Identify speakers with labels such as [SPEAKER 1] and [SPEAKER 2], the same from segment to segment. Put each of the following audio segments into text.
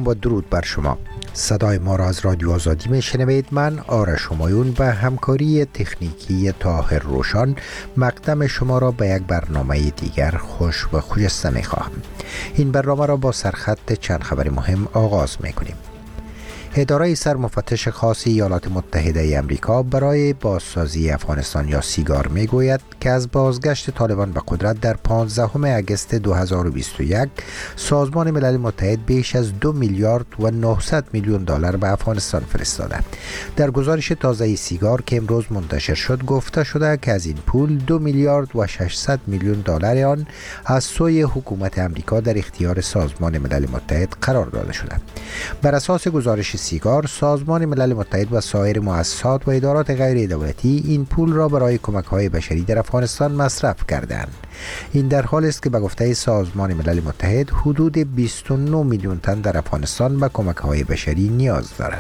[SPEAKER 1] با درود بر شما. صدای ما را از رادیو آزادی میشنوید. من آرش همایون به همکاری تکنیکی طاهر روشان مقدم شما را به یک برنامه دیگر خوش و خجسته میخواهم. این برنامه را با سرخط چند خبر مهم آغاز میکنیم. اداره سرمفتش خاص ایالات متحده امریکا برای بازسازی افغانستان یا سیگار میگوید که از بازگشت طالبان به قدرت در 15 اگست 2021 سازمان ملل متحد بیش از 2 میلیارد و 900 میلیون دلار به افغانستان فرستاده. در گزارش تازه سیگار که امروز منتشر شد گفته شده که از این پول 2 میلیارد و 600 میلیون دلار آن از سوی حکومت امریکا در اختیار سازمان ملل متحد قرار داده شده. بر اساس گزارش سیگار، سازمان ملل متحد و سایر مؤسسات و ادارات غیر دولتی این پول را برای کمک‌های بشری در افغانستان مصرف کردند. این در حالی است که به گفته سازمان ملل متحد حدود 29 میلیون تن در افغانستان به کمک‌های بشری نیاز دارند.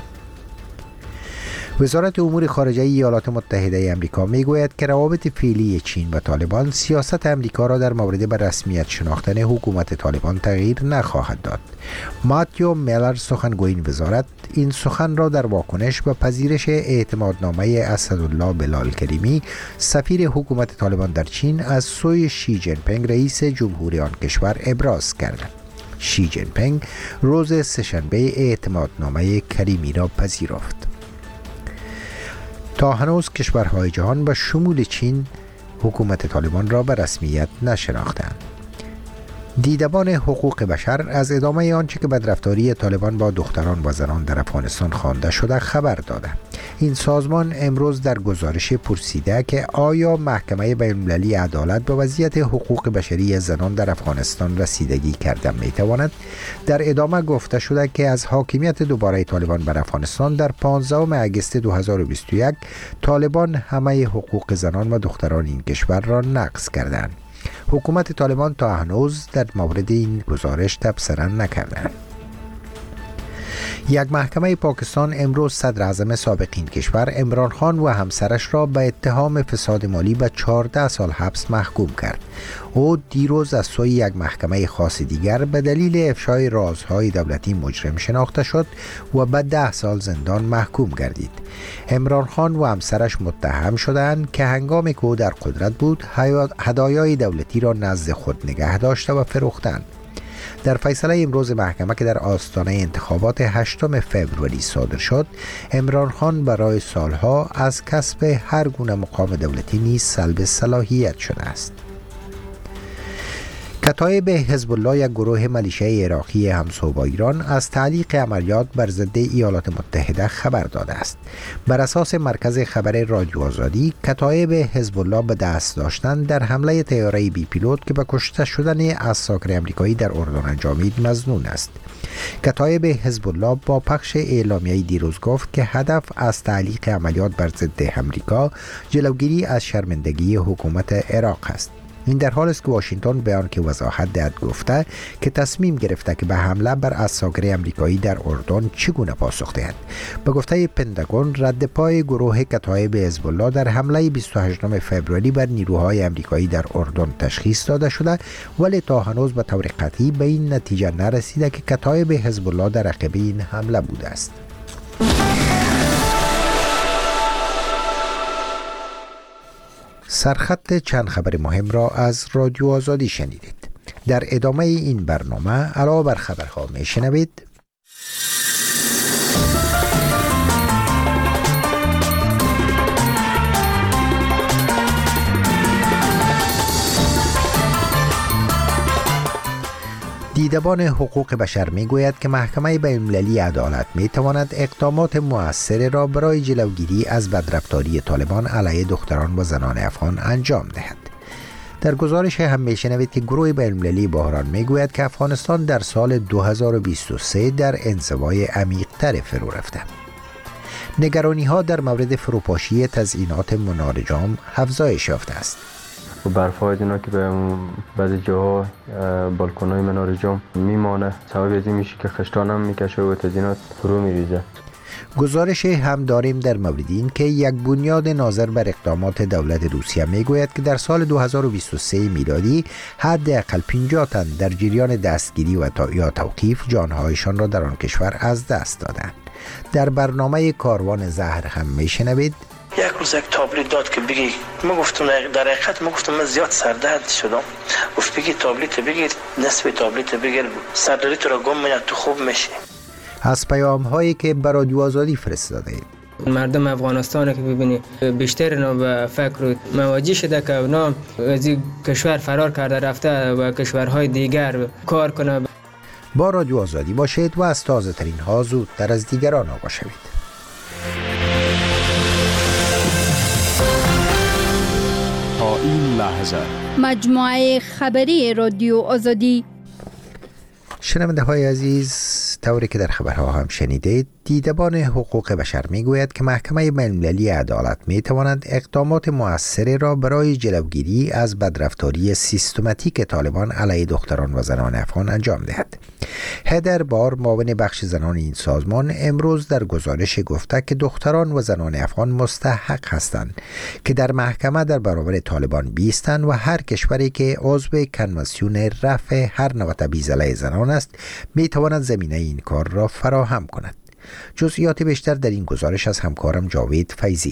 [SPEAKER 1] وزارت امور خارجه ایالات متحده امریکا میگوید که روابط فعلی چین و طالبان سیاست امریکا را در مورد به رسمیت شناختن حکومت طالبان تغییر نخواهد داد. ماتیو میلر سخنگوی این وزارت این سخن را در واکنش به پذیرش اعتمادنامه اسدالله بلال کریمی سفیر حکومت طالبان در چین از سوی شی جین پینگ رئیس جمهوری آن کشور ابراز کرد. شی جین پینگ روز سه‌شنبه اعتمادنامه کریمی را پذیرفت. تا هنوز کشورهای جهان به شمول چین حکومت طالبان را به رسمیت نشناختند. دیدبان حقوق بشر از ادامه آنچه که بدرفتاری طالبان با دختران و زنان در افغانستان خوانده شده خبر داده. این سازمان امروز در گزارش پرسیده که آیا محکمه بین‌المللی عدالت به وضعیت حقوق بشری زنان در افغانستان رسیدگی کرده میتواند. در ادامه گفته شده که از حاکمیت دوباره طالبان بر افغانستان در 15 اگست 2021 طالبان همه حقوق زنان و دختران این کشور را نقض کردند. حکومت طالبان تا هنوز در مورد این گزارش تبصره نکردند. یک محکمه پاکستان امروز صدر اعظم سابق این کشور عمران خان و همسرش را به اتهام فساد مالی به 14 سال حبس محکوم کرد. او دیروز از سوی یک محکمه خاص دیگر به دلیل افشای رازهای دولتی مجرم شناخته شد و به 10 سال زندان محکوم گردید. عمران خان و همسرش متهم شدند که هنگامی که او در قدرت بود هدایای دولتی را نزد خود نگه داشته و فروختند. در فیصله امروز محکمه که در آستانه انتخابات 8 فوریه صادر شد، عمران خان برای سالها از کسب هر گونه مقام دولتی نیز سلب صلاحیت شده است. کتایب حزب الله یک گروه ملیشه عراقی همسو با ایران از تعلیق عملیات بر ضد ایالات متحده خبر داده است. بر اساس مرکز خبر رادیو آزادی، کتایب حزب الله به دست داشتن در حمله طیاره بی پیلوت که به کشته شدن عساکر آمریکایی در اردن انجامید مظنون است. کتایب حزب الله با پخش اعلامیه دیروز گفت که هدف از تعلیق عملیات بر ضد آمریکا جلوگیری از شرمندگی حکومت عراق است. این در حالی است که واشنگتن به آنکه وضاحت دهد گفته که تصمیم گرفته که به حمله بر عساکر آمریکایی در اردن چگونه پاسخ دهد. به گفته پنتاگون، رد پای گروه کتایب حزب الله در حمله 28 فوریه بر نیروهای آمریکایی در اردن تشخیص داده شده، ولی تا هنوز به طور قطعی به این نتیجه نرسیده که کتایب حزب الله در عقب این حمله بوده است. سرخط چند خبر مهم را از رادیو آزادی شنیدید. در ادامه این برنامه علاوه بر خبرها میشنوید: دیدبان حقوق بشر میگوید که محکمه بین‌المللی عدالت میتواند اقدامات مؤثر را برای جلوگیری از بدرفتاری طالبان علیه دختران و زنان افغان انجام دهد. در گزارش هم میشنوید که گروه بین‌المللی بحران میگوید که افغانستان در سال 2023 در انزوای عمیق‌تر فرو رفته. نگرانی ها در مورد فروپاشی تزیینات منار جام افزایش یافته است.
[SPEAKER 2] برف‌های اینا که به بعضی جاها بالکن‌های منار جام میمانه، سبب از این میشه که خشتان هم میکشه و تزیینات فرو میریزه.
[SPEAKER 1] گزارش هم داریم در مورد این که یک بنیاد ناظر بر اقدامات دولت روسیه میگوید که در سال 2023 میلادی حداقل 50 تن در جریان دستگیری و یا توقیف جانهایشان را در آن کشور از دست دادند. در برنامه کاروان زهر هم میشنوید
[SPEAKER 3] یک روز یک تابلت داد که بگی، ما گفتم در حقیقت من زیاد سردرد شدم. گفت بگی تابلت بگیر، نصف تابلت بگیر، سردردی تو را گم میاد تو خوب میشی.
[SPEAKER 1] از پیام هایی که بر رادیو آزادی فرستاده اید.
[SPEAKER 4] مردم افغانستان که ببینی بیشتر اینا به فکر مواجه شده که اونا از کشور فرار کرده رفته و کشورهای دیگر کار کنه.
[SPEAKER 1] با رادیو آزادی باشید و از تازه ترین ها زودتر از دیگران آگاه شوید.
[SPEAKER 5] تا این لحظه
[SPEAKER 6] مجموعه خبری رادیو آزادی.
[SPEAKER 1] شنونده های عزیز، طوری که در خبرها هم شنیدید، دیدبان حقوق بشر میگوید که محکمه بین‌المللی عدالت میتواند اقدامات مؤثری را برای جلوگیری از بدرفتاری سیستماتیک طالبان علیه دختران و زنان افغان انجام دهد. هدر بار، معاون بخش زنان این سازمان، امروز در گزارش گفته که دختران و زنان افغان مستحق هستند که در محکمه در برابر طالبان بیستند و هر کشوری که عضو کنوانسیون رفع هر نوع تبعیض علیه زنان است میتواند زمینه این کار را فراهم کند. جزئیات بیشتر در این گزارش از همکارم جاوید فیضی.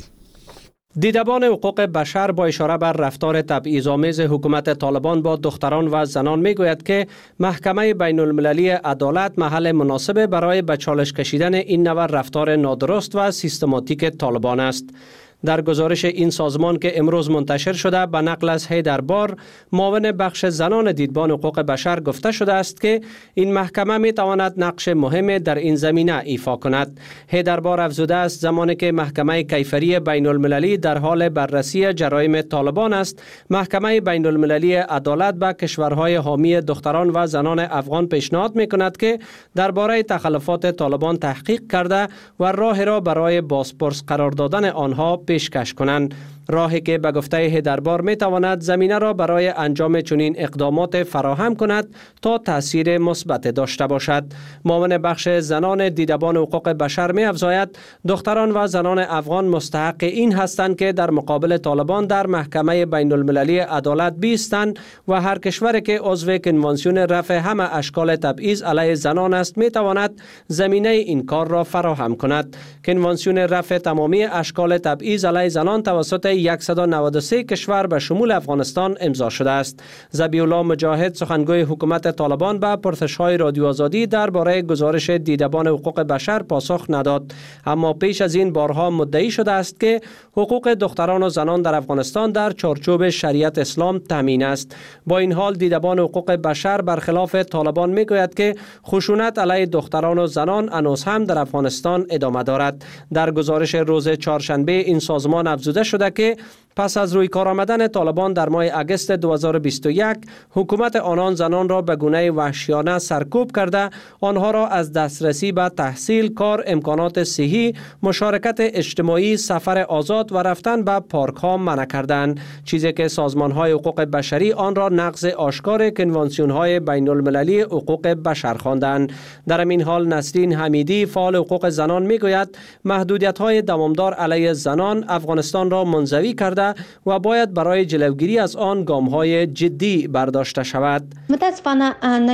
[SPEAKER 7] دیدبان حقوق بشر با اشاره بر رفتار تبعیض‌آمیز حکومت طالبان با دختران و زنان میگوید که محکمه بین المللی عدالت محل مناسب برای به چالش کشیدن این نوع رفتار نادرست و سیستماتیک طالبان است. در گزارش این سازمان که امروز منتشر شده به نقل از هیدر بار، معاون بخش زنان دیدبان حقوق بشر، گفته شده است که این محکمه می تواند نقش مهم در این زمینه ایفا کند. هیدر بار افزوده است زمانی که محکمه کیفری بین المللی در حال بررسی جرایم طالبان است، محکمه بین المللی عدالت به کشورهای حامی دختران و زنان افغان پیشنهاد می کند که درباره تخلفات طالبان تحقیق کرده و راه را برای بازپرس قرار دادن آنها پیشکش کنند. راهی که به گفته هیدربار می تواند زمینه را برای انجام چنین اقدامات فراهم کند تا تأثیر مثبت داشته باشد. معاون بخش زنان دیدبان حقوق بشر می افزاید دختران و زنان افغان مستحق این هستند که در مقابل طالبان در محکمه بین المللی عدالت بیستند و هر کشوری که عضو کنوانسیون رفع همه اشکال تبعیض علیه زنان است می تواند زمینه این کار را فراهم کند. کنوانسیون رفع تمامی اشکال تبعیض علیه زنان توسط 193 کشور به شمول افغانستان امضا شده است. ذبیح الله مجاهد، سخنگوی حکومت طالبان، به پرسش‌های رادیو آزادی درباره گزارش دیدبان حقوق بشر پاسخ نداد، اما پیش از این بارها مدعی شده است که حقوق دختران و زنان در افغانستان در چارچوب شریعت اسلام تامین است. با این حال دیدبان حقوق بشر برخلاف طالبان میگوید که خشونت علیه دختران و زنان هنوز هم در افغانستان ادامه دارد. در گزارش روز چهارشنبه این سازمان افزوده شده که پس از روی کار آمدن طالبان در ماه اگست 2021 حکومت آنان زنان را به گونه وحشیانه سرکوب کرده، آنها را از دسترسی به تحصیل، کار، امکانات صحی، مشارکت اجتماعی، سفر آزاد و رفتن به پارک ها منع کردند، چیزی که سازمان های حقوق بشری آن را نقض آشکار کنوانسیون های بین المللی حقوق بشر خواندند. در این حال نسرین حمیدی، فعال حقوق زنان، میگوید محدودیت های دوامدار علیه زنان افغانستان را منزوی کرده و باید برای جلوگیری از آن گام‌های جدی برداشته شود.
[SPEAKER 8] متاسفانه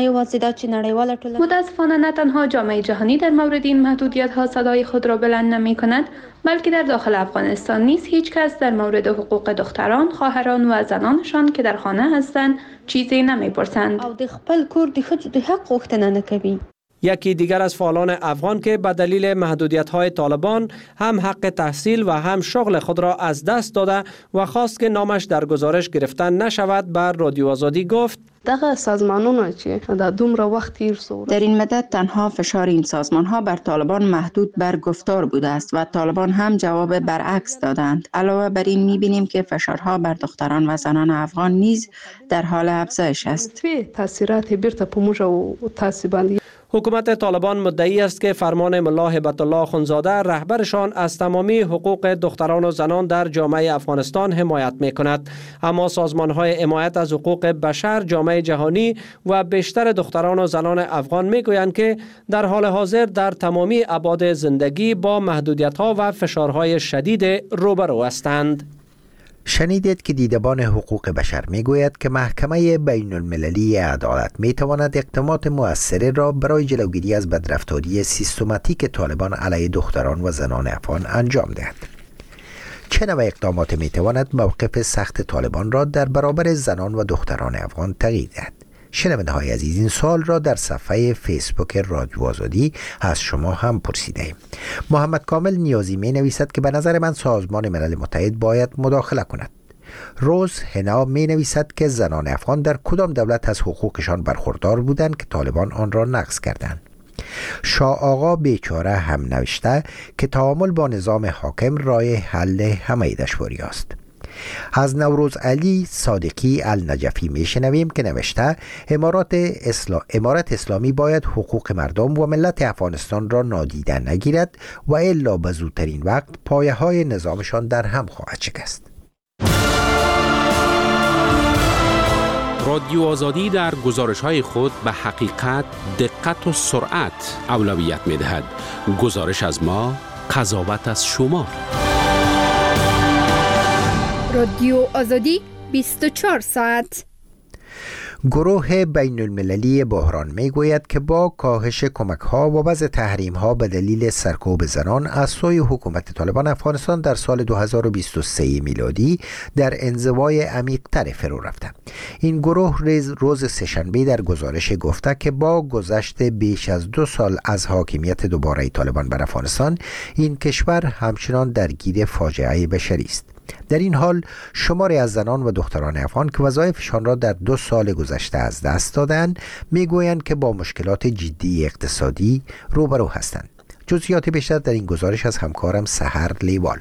[SPEAKER 8] نه تنها جامعه جهانی در مورد این محدودیت‌ها صدای خود را بلند نمی‌کند، بلکه در داخل افغانستان نیز هیچ کس در مورد حقوق دختران، خواهران و زنانشان که در خانه هستند چیزی نمی‌پرسند. او د خپل کور د ښځو د حق غوښتنه نه کوي.
[SPEAKER 7] یکی دیگر از فعالان افغان که به دلیل محدودیت‌های طالبان هم حق تحصیل و هم شغل خود را از دست داده و خواست که نامش در گزارش گرفتن نشود، بر رادیو آزادی گفت:
[SPEAKER 9] دغه سازمانونه چې د دومره وخت تیر شو،
[SPEAKER 10] در این مدت تنها فشار این سازمان‌ها بر طالبان محدود بر گفتار بوده است و طالبان هم جواب برعکس دادند. علاوه بر این می‌بینیم که فشارها بر دختران و زنان افغان نیز در حال افزایش است.
[SPEAKER 9] تاثیرات بیرته په موږ او تاسو باندې.
[SPEAKER 7] حکومت طالبان مدعی است که فرمان ملا هبت الله اخوندزاده رهبرشان از تمامی حقوق دختران و زنان در جامعه افغانستان حمایت می کند، اما سازمان‌های حمایت از حقوق بشر، جامعه جهانی و بیشتر دختران و زنان افغان می گویند که در حال حاضر در تمامی ابعاد زندگی با محدودیت‌ها و فشارهای شدید روبرو هستند.
[SPEAKER 1] شنیدید که دیدبان حقوق بشر می گوید که محکمه بین المللی عدالت می تواند اقدامات مؤثر را برای جلوگیری از بدرفتاری سیستماتیک طالبان علیه دختران و زنان افغان انجام دهد. چه نوع اقدامات می تواند موقف سخت طالبان را در برابر زنان و دختران افغان تغییر دهد؟ شنونده های عزیز، این سوال را در صفحه فیسبوک رادیو آزادی از شما هم پرسیده ایم. محمد کامل نیازی می نویسد که به نظر من سازمان ملل متحد باید مداخله کند. روز هنا می نویسد که زنان افغان در کدام دولت از حقوقشان برخوردار بودند که طالبان آن را نقض کردند؟ شاه آقا بیچاره هم نوشته که تعامل با نظام حاکم راه حل همه دشواری است. از نوروز علی صادقی النجفی میشنویم که نوشته امارت اسلامی باید حقوق مردم و ملت افغانستان را نادیده نگیرد و الا به زودترین وقت پایه های نظامشان در هم خواهد شکست.
[SPEAKER 11] رادیو آزادی در گزارش‌های خود به حقیقت، دقت و سرعت اولویت می‌دهد. گزارش از ما، قضاوت از شما.
[SPEAKER 6] رادیو آزادی 24 ساعت.
[SPEAKER 1] گروه بین المللی بحران می گوید که با کاهش کمک ها و وضع تحریم ها به دلیل سرکوب زنان از سوی حکومت طالبان افغانستان در سال 2023 میلادی در انزوای عمیق‌تر فرو رفته. این گروه روز سه‌شنبه در گزارش گفته که با گذشت بیش از 2 سال از حاکمیت دوباره طالبان بر افغانستان، این کشور همچنان درگیر فاجعه بشری است. در این حال شماری از زنان و دختران افغان که وظایفشان را در 2 سال گذشته از دست دادند میگویند که با مشکلات جدی اقتصادی روبرو هستند. جزئیات بیشتر در این گزارش از همکارم سحر لیوال.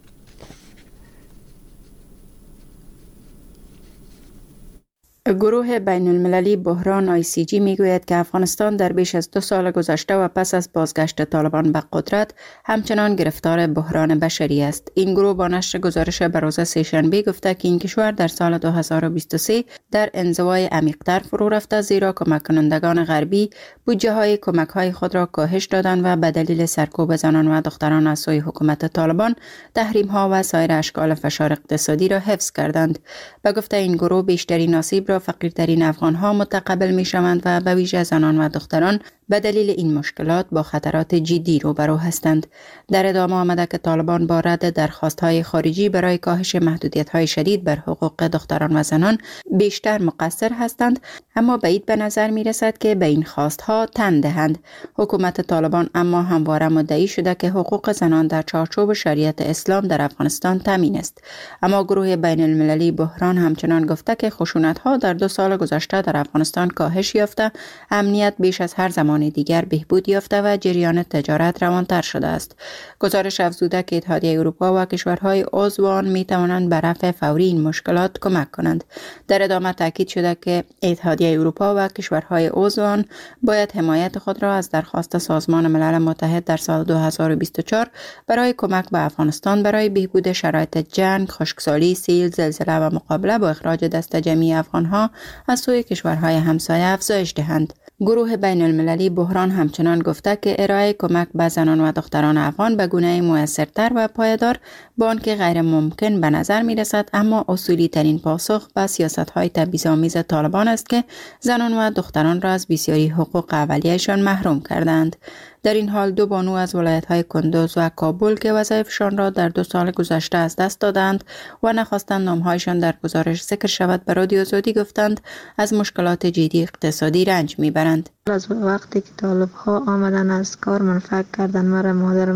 [SPEAKER 10] گروه بین المللی بحران ICG میگوید که افغانستان در بیش از 2 سال گذشته و پس از بازگشت طالبان به قدرت همچنان گرفتار بحران بشری است. این گروه با نشر گزارش به روز سه‌شنبه گفته که این کشور در سال 2023 در انزوای عمیق‌تر فرو رفته، زیرا کمک کنندگان غربی بودجه های کمک های خود را کاهش دادند و به دلیل سرکوب زنان و دختران از سوی حکومت طالبان تحریم ها و سایر اشکال فشار اقتصادی را حفظ کردند. به گفته این گروه بیشترین آسیب را فقیرترین افغان ها متقبل می شوند و به ویژه زنان و دختران به دلیل این مشکلات با خطرات جدی روبرو هستند. در ادامه آمده که طالبان با رد درخواست های خارجی برای کاهش محدودیت های شدید بر حقوق دختران و زنان بیشتر مقصر هستند، اما بعید به نظر می رسد که به این خواست ها تن دهند. حکومت طالبان اما همواره مدعی شده که حقوق زنان در چارچوب شریعت اسلام در افغانستان تامین است. اما گروه بین المللی بحران همچنان گفته که خشونت ها در 2 سال گذشته در افغانستان کاهش یافته، امنیت بیش از هر زمان دیگر بهبود یافته و جریان تجارت روانتر شده است. گزارش افزوده که اتحادیه اروپا و کشورهای عضو آن می توانند به رفع فوری این مشکلات کمک کنند. در ادامه تاکید شده که اتحادیه اروپا و کشورهای عضو آن باید حمایت خود را از درخواست سازمان ملل متحد در سال 2024 برای کمک به افغانستان برای بهبود شرایط جنگ، خشکسالی، سیل، زلزله و مقابله با اخراج دست جمعی افغانها از سوی کشورهای همسایه افزایش دهند. گروه بین المللی بحران همچنان گفته که ارائه کمک به زنان و دختران افغان به گونه مؤثرتر و پایدار با آنکه غیر ممکن به نظر می رسد، اما اصولی ترین پاسخ به سیاست های تبعیض‌آمیز طالبان است که زنان و دختران را از بسیاری حقوق اولیه‌شان محروم کردند. در این حال 2 بانو از ولایت‌های کندوز و کابل که وظایفشان را در 2 سال گذشته از دست دادند و نخواستند نامهایشان در گزارش ذکر شود، به رادیو آزادی گفتند از مشکلات جدی اقتصادی رنج میبرند.
[SPEAKER 12] از وقتی که طالب ها آمدن از کار منفک کردن، مرا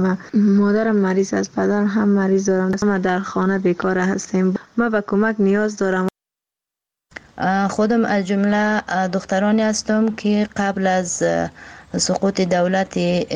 [SPEAKER 12] مادرم مریض است، پدرم هم مریض دارم، ما در خانه بیکار هستیم، ما به کمک نیاز دارم.
[SPEAKER 13] خودم از جمله دخترانی هستم که قبل از سقوط دولت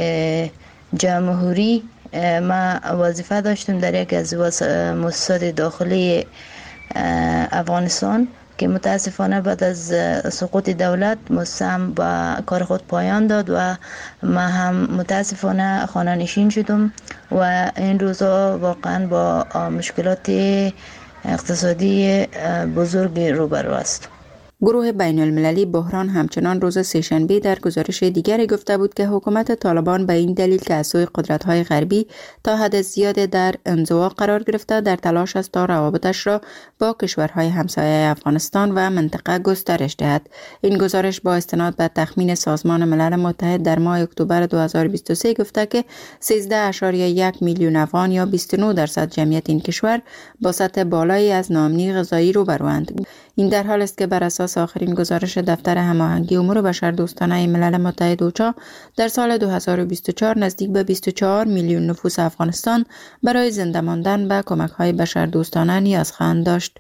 [SPEAKER 13] جمهوری ما وظیفه داشتم در یک از مؤسسات داخلی افغانستان که متاسفانه بعد از سقوط دولت مستعم با کار خود پایان داد و ما هم متاسفانه خانه نشین شدم و این روزا واقعا با مشکلات اقتصادی بزرگ روبرو است.
[SPEAKER 10] گروه بین المللی بحران همچنان روز سه‌شنبه در گزارش دیگری گفته بود که حکومت طالبان به این دلیل که از سوی قدرت‌های غربی تا حد زیاد در انزوا قرار گرفته در تلاش است تا روابطش را با کشورهای همسایه افغانستان و منطقه گسترش دهد. این گزارش با استناد به تخمین سازمان ملل متحد در ماه اکتبر 2023 گفته که 13.1 میلیون افغان یا 29% جمعیت این کشور با سطح بالایی از ناامنی غذایی روبروند. این در حال است که بر اساس آخرین گزارش دفتر هماهنگی امور بشردوستانه ملل متحد اوچا در سال 2024 نزدیک به 24 میلیون نفوس افغانستان برای زنده ماندن به کمک‌های بشردوستانه نیاز خواهند داشت.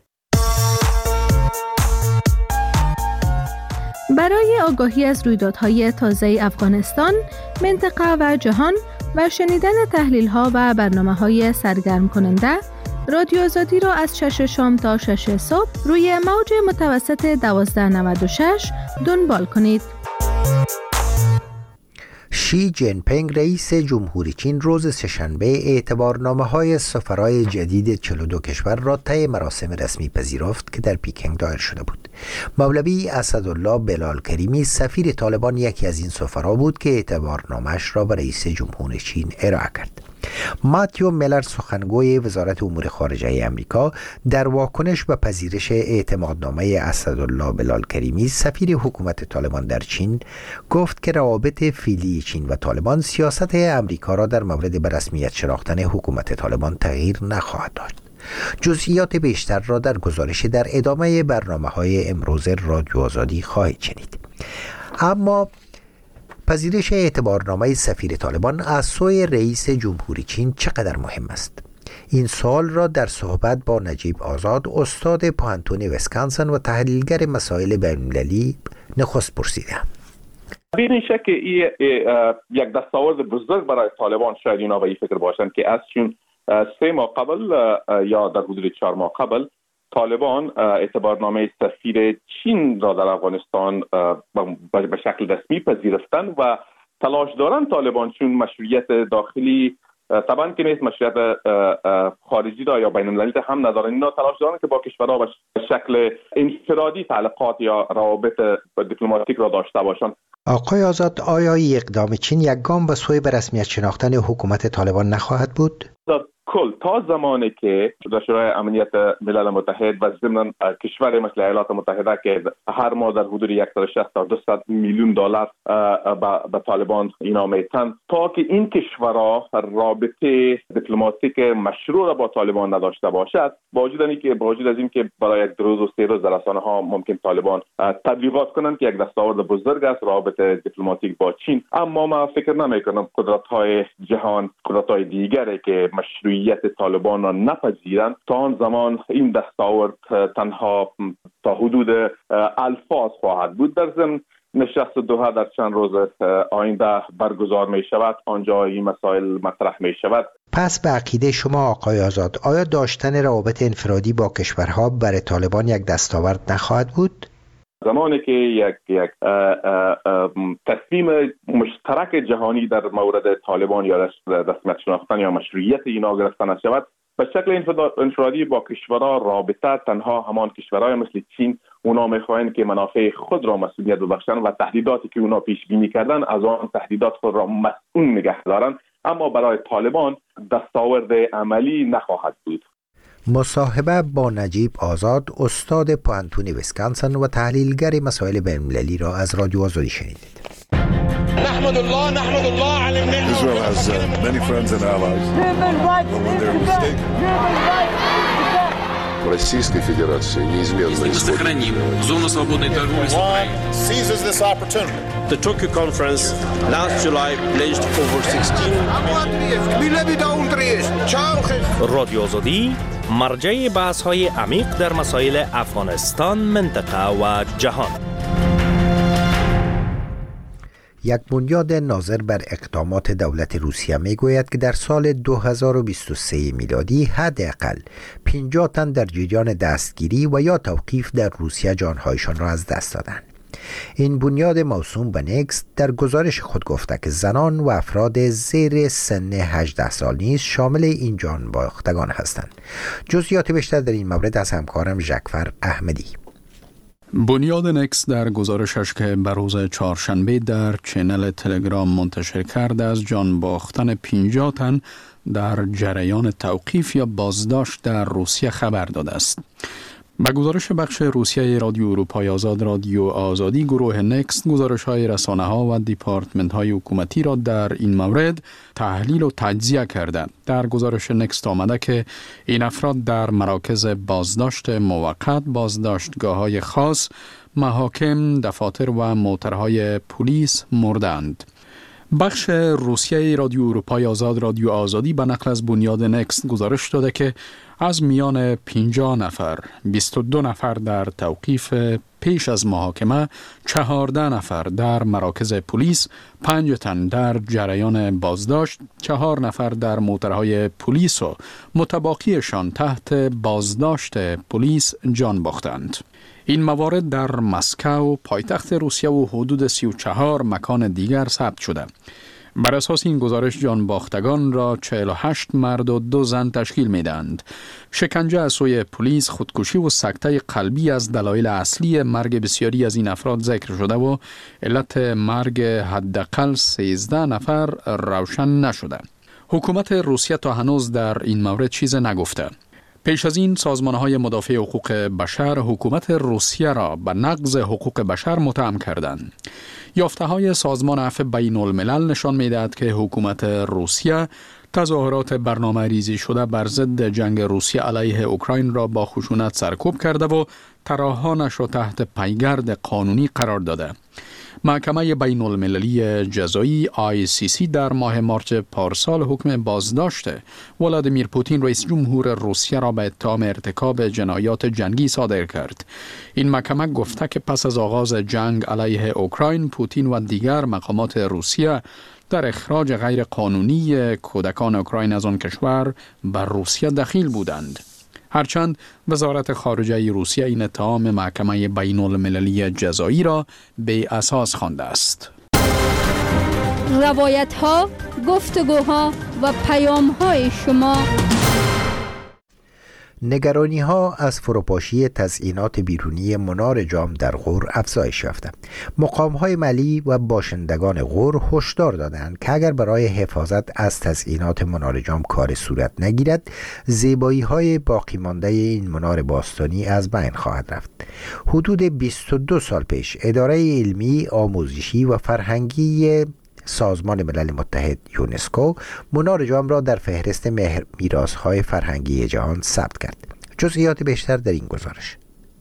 [SPEAKER 6] برای آگاهی از رویدادهای تازه افغانستان، منطقه و جهان و شنیدن تحلیل‌ها و برنامه‌های سرگرم کننده، رادیو آزادی را از 6 شام تا 6 صبح روی موج متوسط 1296 دنبال کنید.
[SPEAKER 1] شی جین پینگ رئیس جمهوری چین روز سه‌شنبه اعتبارنامه‌های سفرای جدید 42 کشور را طی مراسم رسمی پذیرفت که در پیکنگ دایر شده بود. مولوی اسدالله بلال کریمی سفیر طالبان یکی از این سفرا بود که اعتبارنامه‌اش را به رئیس جمهوری چین ارائه کرد. ماتیو میلر سخنگوی وزارت امور خارجه امریکا در واکنش به پذیرش اعتمادنامه اسدالله بلال کریمی سفیر حکومت طالبان در چین گفت که روابط فعلی چین و طالبان سیاست امریکا را در مورد به رسمیت شناختن حکومت طالبان تغییر نخواهد داد. جزئیات بیشتر را در گزارش در ادامه برنامه‌های امروز رادیو آزادی خواهید شنید. اما پذیرش اعتبارنامه سفیر طالبان از سوی رئیس جمهوری چین چقدر مهم است؟ این سوال را در صحبت با نجیب آزاد استاد پوهنتون ویسکانسن و تحلیلگر مسائل بین‌المللی نخست پرسیدم.
[SPEAKER 14] بدون شک این یک دستاورد بزرگ برای طالبان شاید اینا به این فکر باشند که از چون 3 ماه قبل یا در حدود 4 ماه قبل طالبان اعتبارنامه سفیر چین را در افغانستان به شکل رسمی پذیرفتند و تلاش دارند طالبان چون مشروعیت داخلی طبعا که نیست، مشروعیت خارجی را یا بین المللی هم ندارند. اینا تلاش دارند که با کشورها به شکل انفرادی تعلقات یا روابط دیپلماتیک را داشته باشند.
[SPEAKER 1] آقای آزاد، آیا اقدام چین یک گام به سوی به رسمیت شناختن حکومت طالبان نخواهد بود؟
[SPEAKER 14] کل تا زمانی که شورای امنیت ملل متحد و ضمن کشور مثل ایالات متحده که هر ماه در حدود 160 تا 200 میلیون دلار به طالبان اینا میتن، تا که این کشورها رابطه دیپلماتیک مشروع را با طالبان نداشته باشد، با وجود از این که برای یک روز و 3 روز در رسانه‌ها ممکن طالبان تبلیغات کنند که یک دستاورد بزرگ است رابطه دیپلماتیک با چین، اما من فکر نمی‌کنم قدرت‌های جهان، قدرت‌های دیگری که مشروعیت طالبان را نپذیرند تا آن زمان این دستاورد تنها تا حدود الفاظ خواهد بود. در ضمن نشست دوحه در چند روز آینده برگزار می شود، آنجا این مسائل مطرح می شود.
[SPEAKER 1] پس به عقیده شما آقای آزاد، آیا داشتن روابط انفرادی با کشورها برای طالبان یک دستاورد نخواهد بود؟
[SPEAKER 14] زمانی که یک تصمیم مشترک جهانی در مورد طالبان یا رسمیت شناختن یا مشروعیت اینا گرفته نشود، به شکل انفرادی با کشورها رابطه تنها همان کشورهای مثل چین اونا میخواهند که منافع خود را مسئولیت ببخشند و تهدیداتی که اونا پیش بینی کردن از آن تهدیدات خود را مسئول نگه دارند، اما برای طالبان دستاورد عملی نخواهد بود.
[SPEAKER 1] مصاحبه با نجیب آزاد استاد پوهنتون ویسکانسن و تحلیلگر مسائل بین‌المللی را از رادیو آزادی شنیدید.
[SPEAKER 15] نحمد الله على النعمة. Israel has many friends and allies. But when they're mistaken. Российской Федерации неизменно
[SPEAKER 11] сохраним зону свободной торговли с Украиной.
[SPEAKER 15] Seizes this opportunity.
[SPEAKER 16] The Tokyo conference last July pledged over 16 رادیو آزادی مرجع بحث‌های عمیق در مسائل افغانستان، منطقه و جهان.
[SPEAKER 1] یک بنیاد ناظر بر اقدامات دولت روسیه میگوید که در سال 2023 میلادی حداقل 50 تن در جریان دستگیری و یا توقیف در روسیه جانهایشان را از دست دادند. این بنیاد موسوم به نکست در گزارش خود گفته که زنان و افراد زیر سن 18 سال نیز شامل این جان باختگان هستند. جزئیات بیشتر در این مورد از همکارم ژکفر احمدی.
[SPEAKER 5] بنیاد نکس در گزارشش که بر روز چهارشنبه در چنل تلگرام منتشر کرده از جان باختن 50 تن در جریان توقیف یا بازداشت در روسیه خبر داده است. به گزارش بخش روسیه رادیو اروپای آزاد رادیو آزادی، گروه نکست گزارش‌های رسانه‌ها و دیپارتمنت‌های حکومتی را در این مورد تحلیل و تجزیه کرده. در گزارش نکست آمده که این افراد در مراکز بازداشت موقت، بازداشتگاه‌های خاص، محاکم، دفاتر و موترهای پلیس مردند. بخش روسیه رادیو اروپای آزاد رادیو آزادی به نقل از بنیاد نکست گزارش داده که از میان 50 نفر 22 نفر در توقیف پیش از محاکمه، 14 نفر در مراکز پلیس، 5 تن در جریان بازداشت، 4 نفر در موترهای پلیس و متباقیشان تحت بازداشت پلیس جان باختند. این موارد در مسکو پایتخت روسیه و حدود 34 مکان دیگر ثبت شده. بر اساس این گزارش جان باختگان را 48 مرد و 2 زن تشکیل می‌دهند. شکنجه از سوی پلیس، خودکشی و سکته قلبی از دلایل اصلی مرگ بسیاری از این افراد ذکر شده و علت مرگ حداقل 13 نفر روشن نشده. حکومت روسیه تا هنوز در این مورد چیز نگفته. پیش از این سازمان‌های مدافع حقوق بشر حکومت روسیه را به نقض حقوق بشر متهم کردند. یافته‌های سازمان عفو بین الملل نشان می‌دهد که حکومت روسیه تظاهرات برنامه ریزی شده بر ضد جنگ روسیه علیه اوکراین را با خشونت سرکوب کرده و ترحالش را تحت پیگرد قانونی قرار داده. محکمه بین المللی جزایی ICC در ماه مارچ پارسال حکم بازداشت ولادیمیر پوتین رئیس جمهور روسیه را به اتهام ارتکاب جنایات جنگی صادر کرد. این محکمه گفته که پس از آغاز جنگ علیه اوکراین، پوتین و دیگر مقامات روسیه در اخراج غیر قانونی کودکان اوکراین از آن کشور بر روسیه دخیل بودند. هرچند وزارت خارجه روسیه این اتهام محکمه بین المللی جزایی را به اساس خوانده است.
[SPEAKER 17] روایت ها، گفتگوها و پیام های شما.
[SPEAKER 1] نگرانی ها از فروپاشی تزیینات بیرونی منار جام در غور افزایش یافته. مقام های ملی و باشندگان غور هشدار دادند که اگر برای حفاظت از تزیینات منار جام کار صورت نگیرد، زیبایی های باقی مانده این منار باستانی از بین خواهد رفت. حدود 22 سال پیش اداره علمی، آموزشی و فرهنگی سازمان ملل متحد یونسکو منار جام را در فهرست میراث‌های فرهنگی جهان ثبت کرد. جزئیات بیشتر در این گزارش.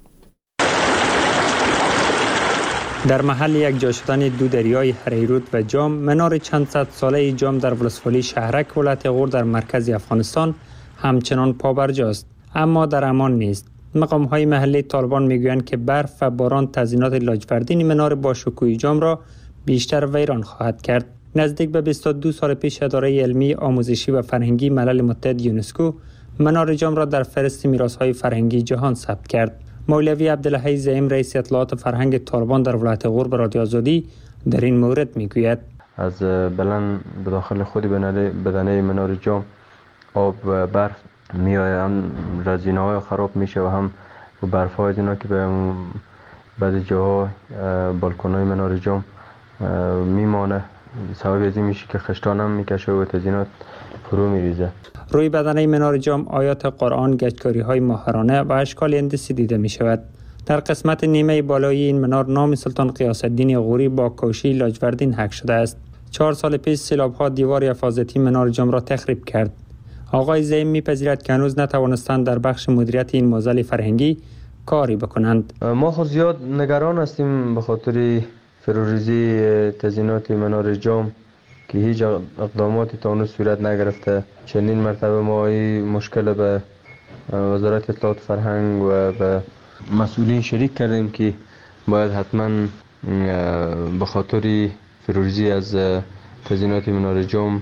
[SPEAKER 18] در محل یک جا شدن دو دریای هریرود و جام، منار چند صد ساله جام در ولسوالی شهرک ولایت غور در مرکز افغانستان همچنان پابرجاست، اما در امان نیست. مقام‌های محلی طالبان میگویند که برف و باران تزیینات لاجوردین منار باشکوه جام را بیشتر ویران خواهد کرد. نزدیک به 22 سال پیش اداره علمی، آموزشی و فرهنگی ملل متحد یونسکو منار جام را در فهرست میراث‌های فرهنگی جهان ثبت کرد. مولوی عبدالحی زعیم رئیس اطلاعات فرهنگ طالبان در ولایت غور به رادیو آزادی در این مورد میگوید:
[SPEAKER 2] از بلند به داخل خود بدنه منار جام آب و برف میآید، هم رزینه‌های خراب میشه و هم برف‌های دینا که به بعضی جاها بالکن‌های منار جام میمانه. سبب از این میشه که خشتان هم میکشه و تزیینات فرو میریزه.
[SPEAKER 18] روی بدنه منار جام آیات قرآن، گچکاری‌های ماهرانه و اشکال هندسی دیده می شود. در قسمت نیمه بالایی این منار نام سلطان غیاث الدین غوری با کوشی لاجوردین حک شده است. 4 سال پیش سیلاب‌ها دیوار حفاظتی منار جام را تخریب کرد. آقای زعیم میپذیرد که هنوز نتوانستند در بخش مدیریت این معضل فرهنگی کاری بکنند.
[SPEAKER 2] ما خود زیاد نگران هستیم به خاطر فروریزی تزیینات منار جام که هیچ اقداماتی تا اون صورت نگرفته. چندین مرتبه ما این مشکل به وزارت اطلاعات فرهنگ و به مسئولین شریک کردیم که باید حتما به خاطر فروریزی از تزیینات منار جام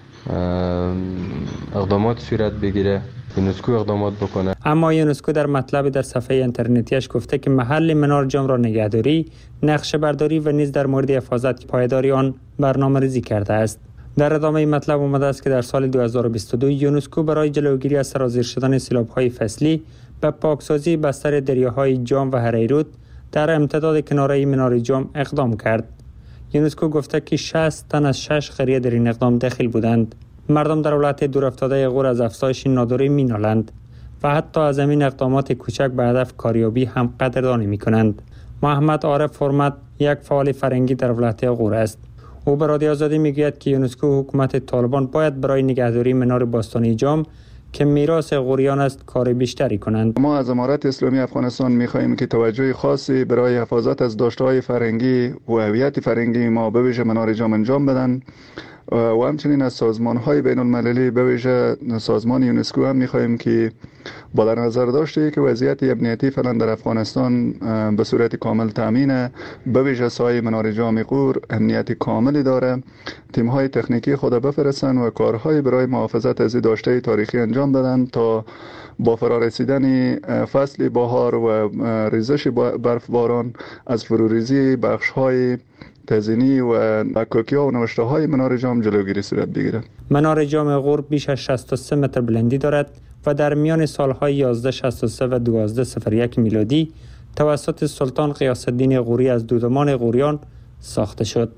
[SPEAKER 2] اقدامات صورت بگیره، یونسکو اقدامات بکنه.
[SPEAKER 18] اما یونسکو در مطلب در صفحه اینترنتیش گفته که محل منار جام را نگهداری، نقشه برداری و نیز در مورد حفاظت پایداری آن برنامه‌ریزی کرده است. در ادامه مطلب آمده است که در سال 2022 یونسکو برای جلوگیری از سرازیر شدن سیلاب‌های فصلی به پاکسازی بستر دریاهای جام و هریرود در امتداد کناره منار جام اقدام کرد. یونسکو گفته که 60 تن از 6 قریه در این اقدام دخیل بودند. مردم در ولایت دورافتاده غور از افزایش ناداری مینالند و حتی از همین اقدامات کوچک به هدف کاریابی هم قدردانی می‌کنند. محمد عارف فرمت یک فعال فرهنگی در ولایت غور است. او به رادیو آزادی میگوید که یونسکو و حکومت طالبان باید برای نگهداری منار باستانی جام که میراث غوریان است کار بیشتری کنند.
[SPEAKER 19] ما از امارت اسلامی افغانستان می‌خواهیم که توجه خاصی برای حفاظت از داشته‌های فرهنگی و هویت فرهنگی ما به ویژه منار جام انجام بدن و همچنین از سازمان‌های بین‌المللی به ویژه سازمان یونسکو هم می‌خواهیم که با در نظر داشته که وضعیت امنیتی فعلا در افغانستان به صورت کامل تامینه، به ویژه سایه منار جام غور امنیت کاملی داره، تیم‌های تکنیکی خود بفرستن و کارهای برای محافظت از داشته تاریخی انجام بدن تا با فرارسیدن فصل بهار و ریزش برفباران از فروریزی بخش‌های تزیینی و مکاکی ها و نوشته های منار جام جلوگیری صورت بگیرد.
[SPEAKER 18] منار جام غور بیش از 63 متر بلندی دارد و در میان سالهای 1163 و 1201 میلادی توسط سلطان غیاث الدین غوری از دودمان غوریان ساخته شد.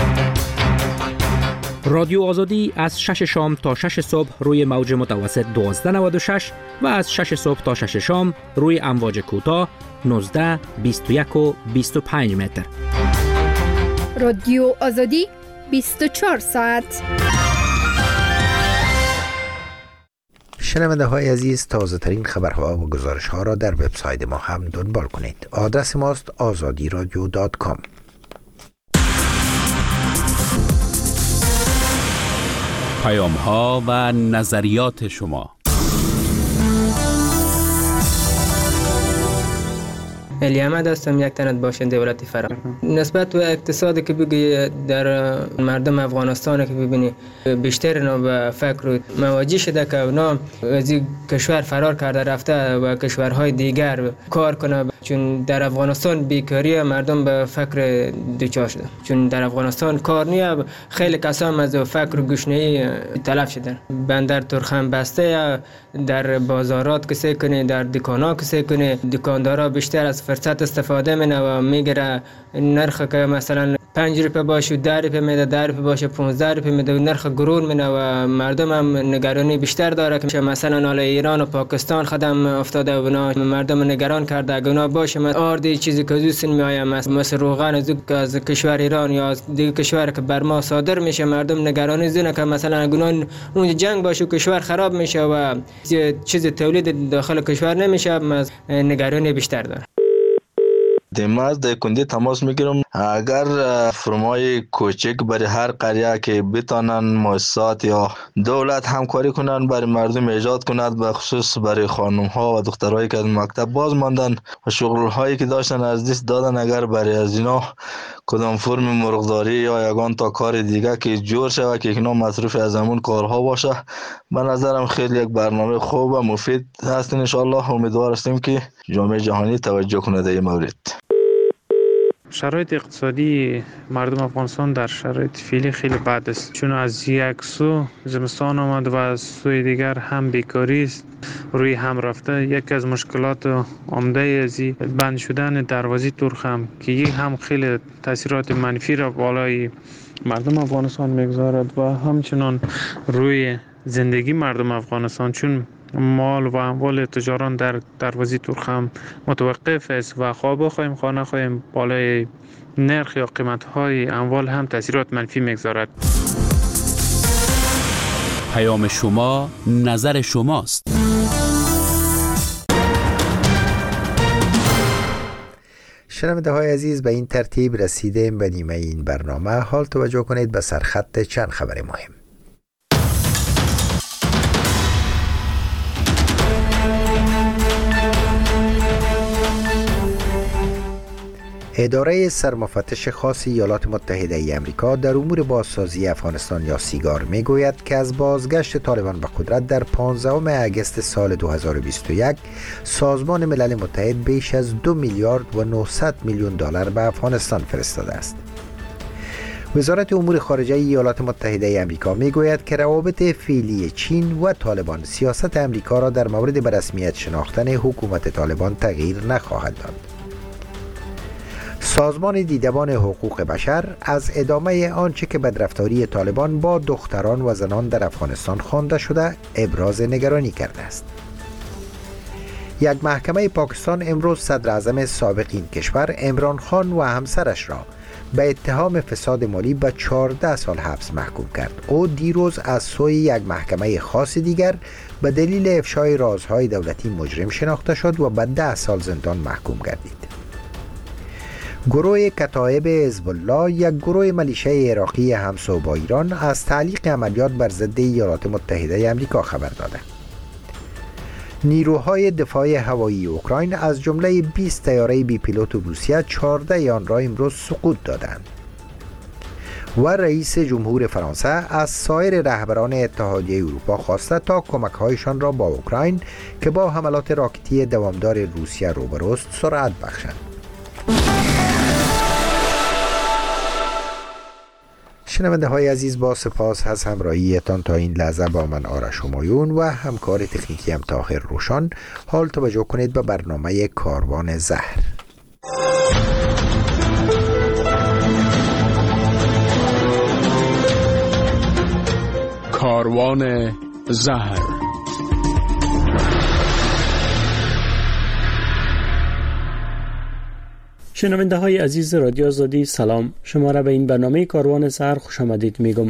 [SPEAKER 20] رادیو آزادی از 6 شام تا 6 صبح روی موج متوسط 1296 و از 6 صبح تا 6 شام روی امواج کوتاه 19، 21 و 25 متر.
[SPEAKER 17] رادیو آزادی 24 ساعت.
[SPEAKER 1] شنونده های عزیز، تازه ترین خبرها و گزارش ها را در وبسایت ما هم دنبال کنید. آدرس ماست azadiradio.com.
[SPEAKER 11] پیام ها و نظریات شما.
[SPEAKER 4] علی احمد هستم، یک تنت باشنده ولایت فرا. نسبت به اقتصادی که بگی در مردم افغانستان که ببینی بیشتر اینا به فکر مواجه شده که اونا از کشور فرار کرده رفته و کشورهای دیگر کار کنه، چون در افغانستان بیکاری مردم به فکر دوچار شده، چون در افغانستان کار نیه. خیلی کسان از فکر گشنه‌ای تلف شدن. بندر ترخم بسته، در بازارات کسی کنه، در دکانا کسی کنه، دکاندارا بیشتر از فرصت استفاده منه و میگیره نرخ که مثلا 5 روپیه باشه 10 روپیه میده، 10 روپیه باشه 15 روپیه میده و نرخ گرون منه و مردم هم نگرانی بیشتر داره که مثلا حالا ایران و پاکستان خدم افتاده و مردم نگران کرده اگه اونا باشه آردی چیزی که از سن میآید مثل روغن از کشور ایران یا از دیگه کشور که بر ما صادر میشه، مردم نگرانی زنه که مثلا اگه اون جنگ باشه کشور خراب میشه و چیز تولید داخل کشور نمیشه، نگرانی بیشتر داره.
[SPEAKER 21] دیماز در کندی تماس میگیرم اگر فرمای کوچک برای هر قریه که بتانن مؤسسات یا دولت همکاری کنن برای مردم ایجاد کند، به خصوص برای خانم ها و دخترایی که از مکتب باز ماندن و شغل هایی که داشتن از دست دادن، اگر برای از اینا کدام فرم مرغداری یا یگان تا کار دیگه که جور شود که اینا مصروف از همون کارها باشه، به نظرم خیلی یک برنامه خوب و مفید هست. ان شاء الله امیدوار هستیم که جامعه جهانی توجه کنه در این مورد.
[SPEAKER 22] شرایط اقتصادی مردم افغانستان در شرایط فعلی خیلی بد است، چون از یک سو زمستان آمد و از سوی دیگر هم بیکاری است روی هم رفته. یکی از مشکلات عمده از بند شدن دروازه ترخم که یک هم خیلی تاثیرات منفی را بالای مردم افغانستان میگذارد و همچنان روی زندگی مردم افغانستان، چون مال و اموال تجاران در دروازه ترخم متوقف است و خواه بخواهیم خواه نخواهیم بالای نرخ یا قیمت های اموال هم تاثیرات منفی میگذارد.
[SPEAKER 11] پیام شما، نظر شماست.
[SPEAKER 1] شنونده های عزیز، به این ترتیب رسیدیم به نیمه این برنامه. حال توجه کنید به سرخط چند خبر مهم. اداره سرمفتش خاص ایالات متحده ای آمریکا در امور بازسازی افغانستان یا سیگار میگوید که از بازگشت طالبان به قدرت در 15 اگست سال 2021 سازمان ملل متحد بیش از 2 میلیارد و 900 میلیون دلار به افغانستان فرستاده است. وزارت امور خارجه ایالات متحده ای آمریکا میگوید که روابط فعلی چین و طالبان سیاست آمریکا را در مورد به رسمیت شناختن حکومت طالبان تغییر نخواهد داد. سازمان دیدبان حقوق بشر از ادامه آنچه که بدرفتاری طالبان با دختران و زنان در افغانستان خوانده شده ابراز نگرانی کرده است. یک محکمه پاکستان امروز صدر اعظم سابق این کشور عمران خان و همسرش را به اتهام فساد مالی به 14 سال حبس محکوم کرد. او دیروز از سوی یک محکمه خاص دیگر به دلیل افشای رازهای دولتی مجرم شناخته شد و به 10 سال زندان محکوم گردید. گروه کتایب حزب الله، یک گروه ملیشه عراقی همسو با ایران، از تعلیق عملیات بر ضد ایالات متحده آمریکا خبر داده. نیروهای دفاع هوایی اوکراین از جمله 20 طیاره بی پیلوت روسیه 14 آن را امروز سقوط دادند. و رئیس جمهور فرانسه از سایر رهبران اتحادیه اروپا خواسته تا کمک‌هایشان را با اوکراین که با حملات راکتی دوامدار روسیه روبروست سرعت بخشند. شنونده های عزیز، با سپاس از همراهیتان تا این لحظه با من آرش همایون و همکار تکنیکی هم طاهر روشان. حال توجه کنید به برنامه کاروان زهر.
[SPEAKER 5] کاروان زهر.
[SPEAKER 18] شنونده های عزیز رادیو آزادی سلام، شما را به این برنامه کاروان زهر خوش آمدید میگم.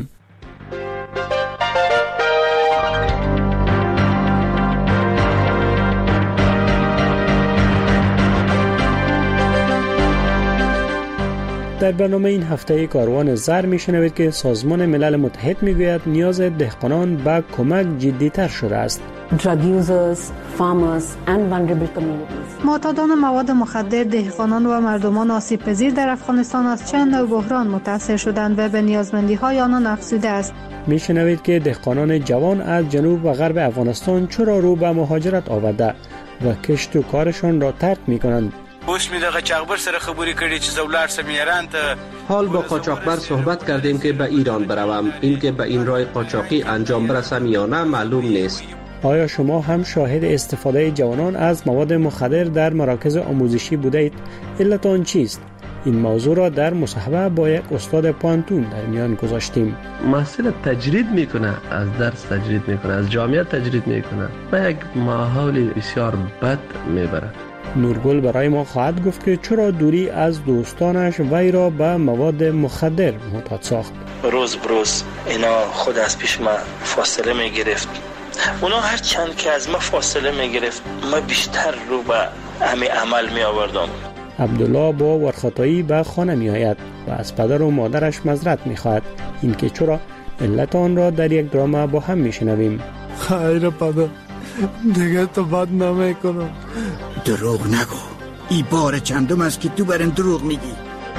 [SPEAKER 18] در برنامه این هفته کاروان زهر میشنوید که سازمان ملل متحد میگوید نیاز دهقانان به کمک جدی‌تر شده است.
[SPEAKER 3] drug users, farmers and vulnerable communities.
[SPEAKER 8] معتادان مواد مخدر، دهقانان و مردمان آسیب پذیر در افغانستان از چند نوع بحران متاثر شدند و به نیازمندی‌های آنان افزوده است.
[SPEAKER 18] میشنوید که دهقانان جوان از جنوب و غرب افغانستان چرا رو به مهاجرت آورده و کشت و کارشان را ترک میکنند.
[SPEAKER 23] اوس می دغه چاغبر سره خبرې کړي چې زولار سم ایران ته.
[SPEAKER 24] حال با قاچاقبر صحبت کردیم که به ایران بروم. این که به این راه قاچاقی انجام برسم یا نه معلوم نیست.
[SPEAKER 18] آیا شما هم شاهد استفاده جوانان از مواد مخدر در مراکز آموزشی بودید؟ علت آن چیست؟ این موضوع را در مصاحبه با یک استاد پانتون در میان گذاشتیم.
[SPEAKER 23] محصل تجرید میکنه، از درس تجرید میکنه، از جامعه تجرید میکنه، به یک ماحول بسیار بد میبره.
[SPEAKER 18] نورگل برای ما خواهد گفت که چرا دوری از دوستانش وی را به مواد مخدر معتاد ساخت.
[SPEAKER 25] روز بروز اینا خود از پیش ما فاصله میگرفت. اونا هر چند که از ما فاصله میگرفت ما بیشتر رو به همین عمل می آوردم.
[SPEAKER 18] عبدالله با ورخطایی به خانه می آید و از پدر و مادرش معذرت می خواهد. این که چرا علت آن را در یک درام با هم می شنویم.
[SPEAKER 26] خیر پدر، دیگه تو بد نمی کنم.
[SPEAKER 27] دروغ نگو، ای بار چندم است که تو برن دروغ میگی.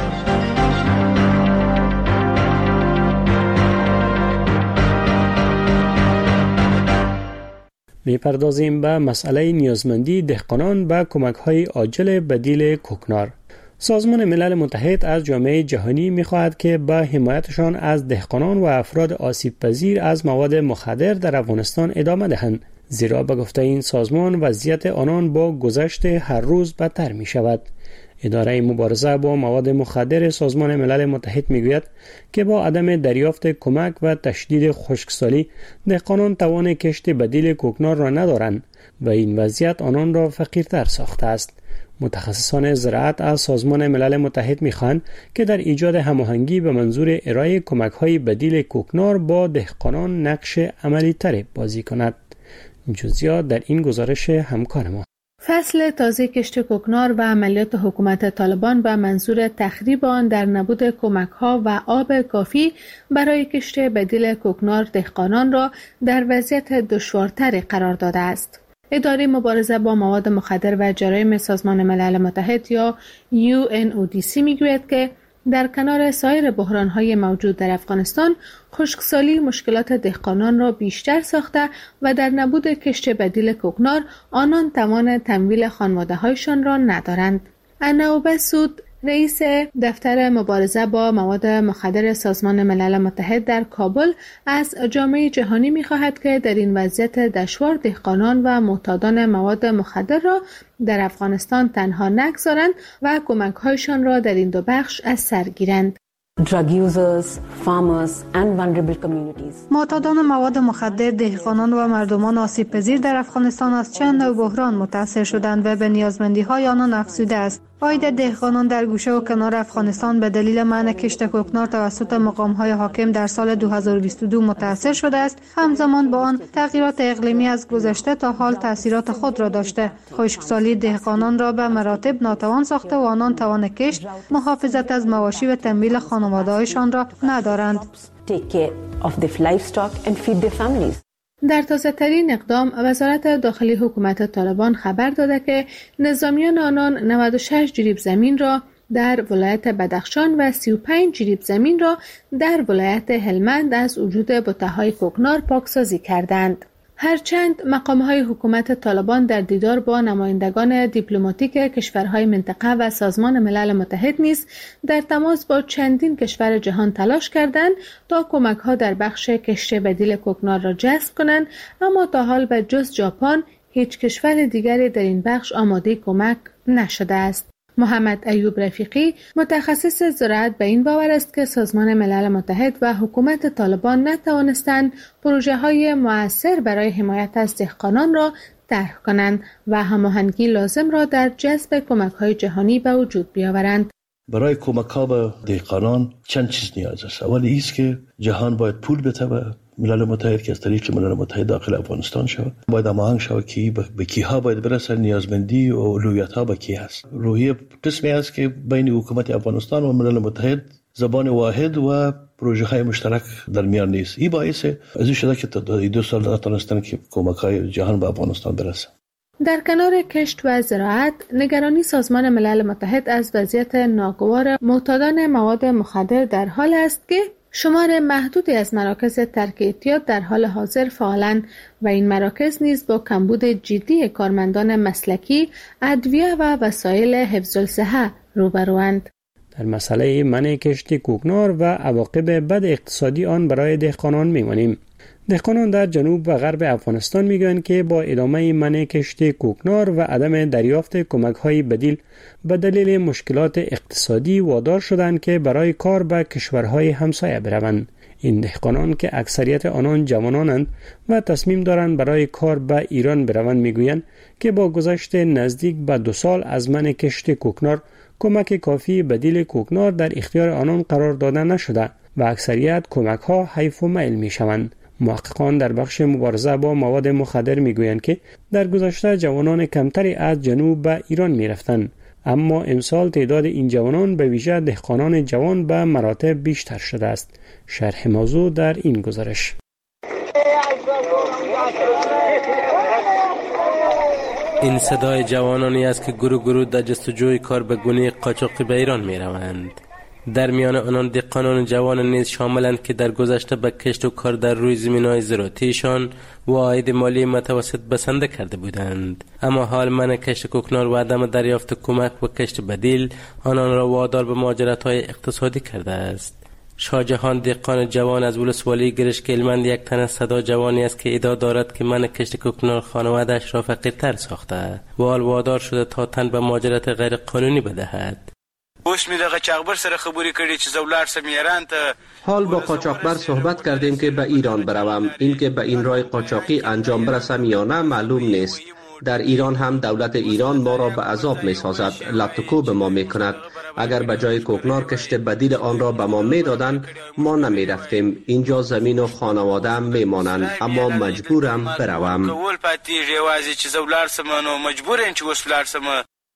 [SPEAKER 18] میپردازیم به مسئله نیازمندی دهقانان به کمک‌های عاجل بدیل کوکنار. سازمان ملل متحد از جامعه جهانی می‌خواهد که به حمایتشان از دهقانان و افراد آسیب پذیر از مواد مخدر در افغانستان ادامه دهند، زیرا به گفته این سازمان وضعیت آنان با گذشت هر روز بدتر می‌شود. اداره مبارزه با مواد مخدر سازمان ملل متحد میگوید که با عدم دریافت کمک و تشدید خشکسالی دهقانان توان کشت بدیل کوکنار را ندارند و این وضعیت آنان را فقیرتر ساخته است. متخصصان زراعت از سازمان ملل متحد میخواهند که در ایجاد هماهنگی به منظور ارائه کمک‌های بدیل کوکنار با دهقانان نقش عملی‌تر بازی کند. جزئیات در این گزارش همکار ما.
[SPEAKER 6] فصل تازه کشت کوکنار و عملیات حکومت طالبان به منظور تخریب آن در نبود کمک‌ها و آب کافی برای کشت بدیل کوکنار دهقانان را در وضعیت دشوارتری قرار داده است. اداره مبارزه با مواد مخدر و جرایم سازمان ملل متحد یا UNODC میگوید که در کنار سایر بحران‌های موجود در افغانستان، خشکسالی مشکلات دهقانان را بیشتر ساخته و در نبود کشت بدیل کوکنار آنان توان تمویل خانواده‌هایشان را ندارند. اناوبه سود، رئیس دفتر مبارزه با مواد مخدر سازمان ملل متحد در کابل، از جامعه جهانی می‌خواهد که در این وضعیت دشوار دهقانان و معتادان مواد مخدر را در افغانستان تنها نگذارند و کمک‌هایشان را در این دو بخش از سر گیرند.
[SPEAKER 3] Drug users, farmers and vulnerable communities.
[SPEAKER 8] معتادان مواد مخدر، دهقانان و مردمان آسیب پذیر در افغانستان از چند نوع بحران متاثر شدند و به نیازمندی‌های آنان افزوده است. عاید دهقانان در گوشه و کنار افغانستان به دلیل منع کشت کوکنار توسط مقام‌های حاکم در سال 2022 متاثر شده است. همزمان با آن تغییرات اقلیمی از گذشته تا حال تأثیرات خود را داشته. خشکسالی دهقانان را به مراتب ناتوان ساخته و آنان توان کشت، محافظت از مواشی و تمویل خانواده‌هایشان را ندارند.
[SPEAKER 6] در تازه‌ترین اقدام، وزارت داخلی حکومت طالبان خبر داده که نظامیان آنان 96 جریب زمین را در ولایت بدخشان و 35 جریب زمین را در ولایت هلمند از وجود بته‌های کوکنار پاکسازی کردند. هرچند مقام‌های حکومت طالبان در دیدار با نمایندگان دیپلماتیک کشورهای منطقه و سازمان ملل متحد نیز در تماس با چندین کشور جهان تلاش کردند تا کمک‌ها در بخش کشت بدیل کوکنار را جذب کنند، اما تا حال به جز ژاپن هیچ کشور دیگری در این بخش آماده کمک نشده است. محمد ایوب رفیقی، متخصص زراعت، به این باور است که سازمان ملل متحد و حکومت طالبان نتوانستند پروژه‌های مؤثر برای حمایت از دهقانان را طرح کنند و هماهنگی لازم را در جذب کمک‌های جهانی به وجود بیاورند.
[SPEAKER 7] برای کمک‌ها به دهقانان چند چیز نیاز است. اولی است که جهان باید پول بده به ملل متحد که از طریق ملل متحد داخل افغانستان شود. باید هماهنگ شود که به کیها باید برسه، نیازمندی و اولویت‌ها به کی است. روحیه قسمی است که بین حکومت افغانستان و ملل متحد زبان واحد و پروژه‌های مشترک در میان نیست. این باعث از این شده که تا 2 سال نتونستن که کمک‌های جهان به افغانستان برسه.
[SPEAKER 6] در کنار کشت و زراعت، نگرانی سازمان ملل متحد از وضعیت ناگوار معتادان مواد مخدر در حال است که شمار محدودی از مراکز ترک اعتیاد در حال حاضر فعالند و این مراکز نیز با کمبود جدی کارمندان مسلکی، ادویه و وسایل حفظ الصحه روبروند.
[SPEAKER 18] در مسئله منع کشت کوکنار و عواقب بد اقتصادی آن برای دهقانان می‌مانیم. دهقانان در جنوب و غرب افغانستان میگویند که با ادامه منع کشت کوکنار و عدم دریافت کمک‌های بدیل به دلیل مشکلات اقتصادی وادار شدند که برای کار به کشورهای همسایه بروند. این دهقانان که اکثریت آنان جوانانند و تصمیم دارند برای کار به ایران بروند میگویند که با گذشت نزدیک به 2 سال از منع کشت کوکنار کمک کافی بدیل کوکنار در اختیار آنان قرار داده نشده و اکثریت کمک‌ها حیف و میل میشوند. محققان در بخش مبارزه با مواد مخدر میگویند که در گذشته جوانان کمتری از جنوب به ایران میرفتند، اما امسال تعداد این جوانان به ویژه دهقانان جوان به مراتب بیشتر شده است. شرح موضوع در این گزارش.
[SPEAKER 9] این صدای جوانانی است که گروه در جستجوی کار به گونه قاچاقی به ایران می روند. در میان آنان دهقانان جوان نیز شاملند که در گذشته به کشت و کار در روی زمین‌های زراعتیشان و عاید مالی متوسط بسنده کرده بودند، اما حال منع کشت کوکنار و عدم دریافت کمک و کشت بدیل آنان را وادار به مهاجرت‌های اقتصادی کرده است. شاهجهان دهقان جوان از ولسوالی گرشک هلمند یک تن از صدا جوانی است که ادعا دارد که منع کشت کوکنار خانواده‌اش را فقیرتر ساخته و حال وادار شده تا تن به مهاجرت غیر قانونی بدهد.
[SPEAKER 10] اوس می دغه قاچاقبر سره خبرې کړې چې زولار سم ایران ته.
[SPEAKER 24] حال با قاچاقبر صحبت کردیم که به ایران بروم. این که به این راه قاچاقی انجام برسم یا نه معلوم نیست. در ایران هم دولت ایران ما را به عذاب می سازد، لطکو به ما می کند. اگر به جای کوکنار کشت بدیل آن را به ما می دادند ما نمی رفتیم. اینجا زمین و خانواده هم می مانند، اما مجبورم بروم.
[SPEAKER 10] کول پاتیږي وازی چې زولار سم نو مجبورم چې وسلار سم.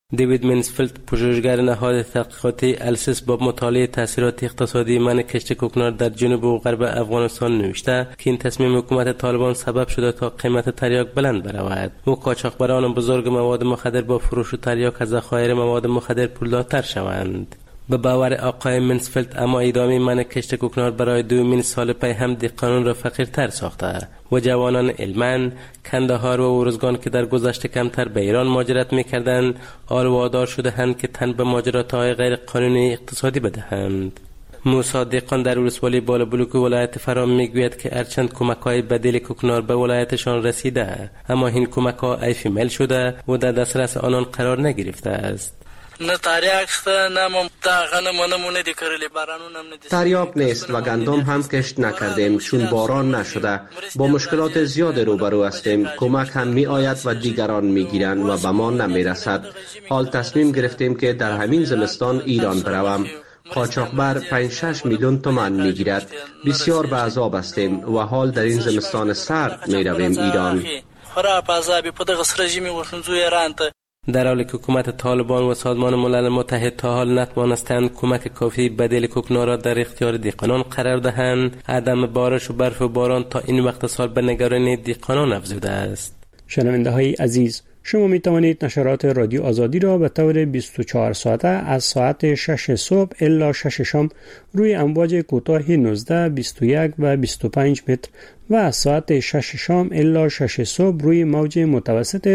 [SPEAKER 9] دیوید منسفیلد، پژوهشگر نهاد تحقیقاتی السیس، با مطالعه تاثیرات اقتصادی منع کشت کوکنار در جنوب و غرب افغانستان نوشته که این تصمیم حکومت طالبان سبب شده تا قیمت تریاک بلند برود و قاچاقبران بزرگ مواد مخدر با فروش تریاک از ذخایر مواد مخدر پولدارتر شوند. به باور آقای منسفیلد، اما ادامه منع کشت کوکنار برای دومین سال پی هم قانون را فقیرتر ساخته و جوانان علماً، کندهار و ارزگان که در گذشته کمتر به ایران مهاجرت می‌کردند، حال وادار شده‌اند که تن به ماجرات‌های غیر قانونی اقتصادی بدهند. موسی دهقان در ولسوالی بالابلوک ولایت فرام میگوید که هرچند کمک‌های بدیل کوکنار به ولایتشان رسیده، اما این کمک‌ها ایفیمل شده و در دسترس آنان قرار نگرفته است.
[SPEAKER 2] نه تریاک شته، نه غنمونه دی کرلی، بارانون هم ندی.
[SPEAKER 24] تریاک نیست و گندم هم کشت نکردیم چون باران نشده. با مشکلات زیاد روبرو هستیم. کمک هم می آید و دیگران می گیرند و به ما نمی رسد. حال تصمیم گرفتیم که در همین زمستان ایران بروم. قاچاقبر 5-6 میلیون تومان می گیرد. بسیار به عذاب هستیم و حال در این زمستان سرد می رویم ایران.
[SPEAKER 9] در حالی که حکومت طالبان و سازمان ملل متحد تا حال نتوانستند کمک کافی بدیل کوکنار را در اختیار دهقانان قرار دهند، عدم بارش و برف و باران تا این وقت سال به نگرانی دهقانان افزوده است.
[SPEAKER 18] شنونده های عزیز، شما می توانید نشرات رادیو آزادی را به طور 24 ساعته از ساعت 6 صبح الی 6 شام روی امواج کوتاه 19، 21 و 25 متر و از ساعت 6 شام الی 6 صبح روی موج متوسط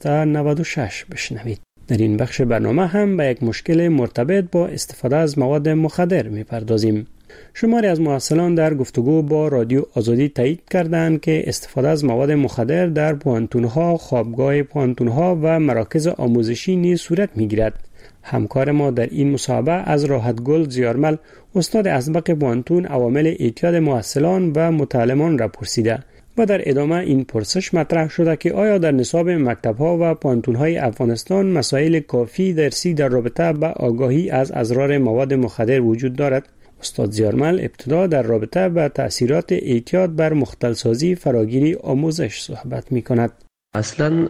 [SPEAKER 18] 1296 بشنوید. در این بخش برنامه هم به یک مشکل مرتبط با استفاده از مواد مخدر می پردازیم. شماری از محصلان در گفتگو با رادیو آزادی تایید کردند که استفاده از مواد مخدر در پوانتون‌ها، خوابگاه پوانتون‌ها و مراکز آموزشی نیز صورت می‌گیرد. همکار ما در این مصاحبه از راحتگل زیارمل، استاد اسبق پوانتون، عوامل اعتیاد محصلان و متعلمان را پرسیده و در ادامه این پرسش مطرح شده که آیا در نصاب مکتب‌ها و پوانتون‌های افغانستان مسائل کافی درسی در رابطه با آگاهی از اضرار مواد مخدر وجود دارد؟ استاد زیارمل ابتدا در رابطه با تأثیرات اعتیاد بر مختلسازی فراگیری آموزش صحبت می کند.
[SPEAKER 23] اصلا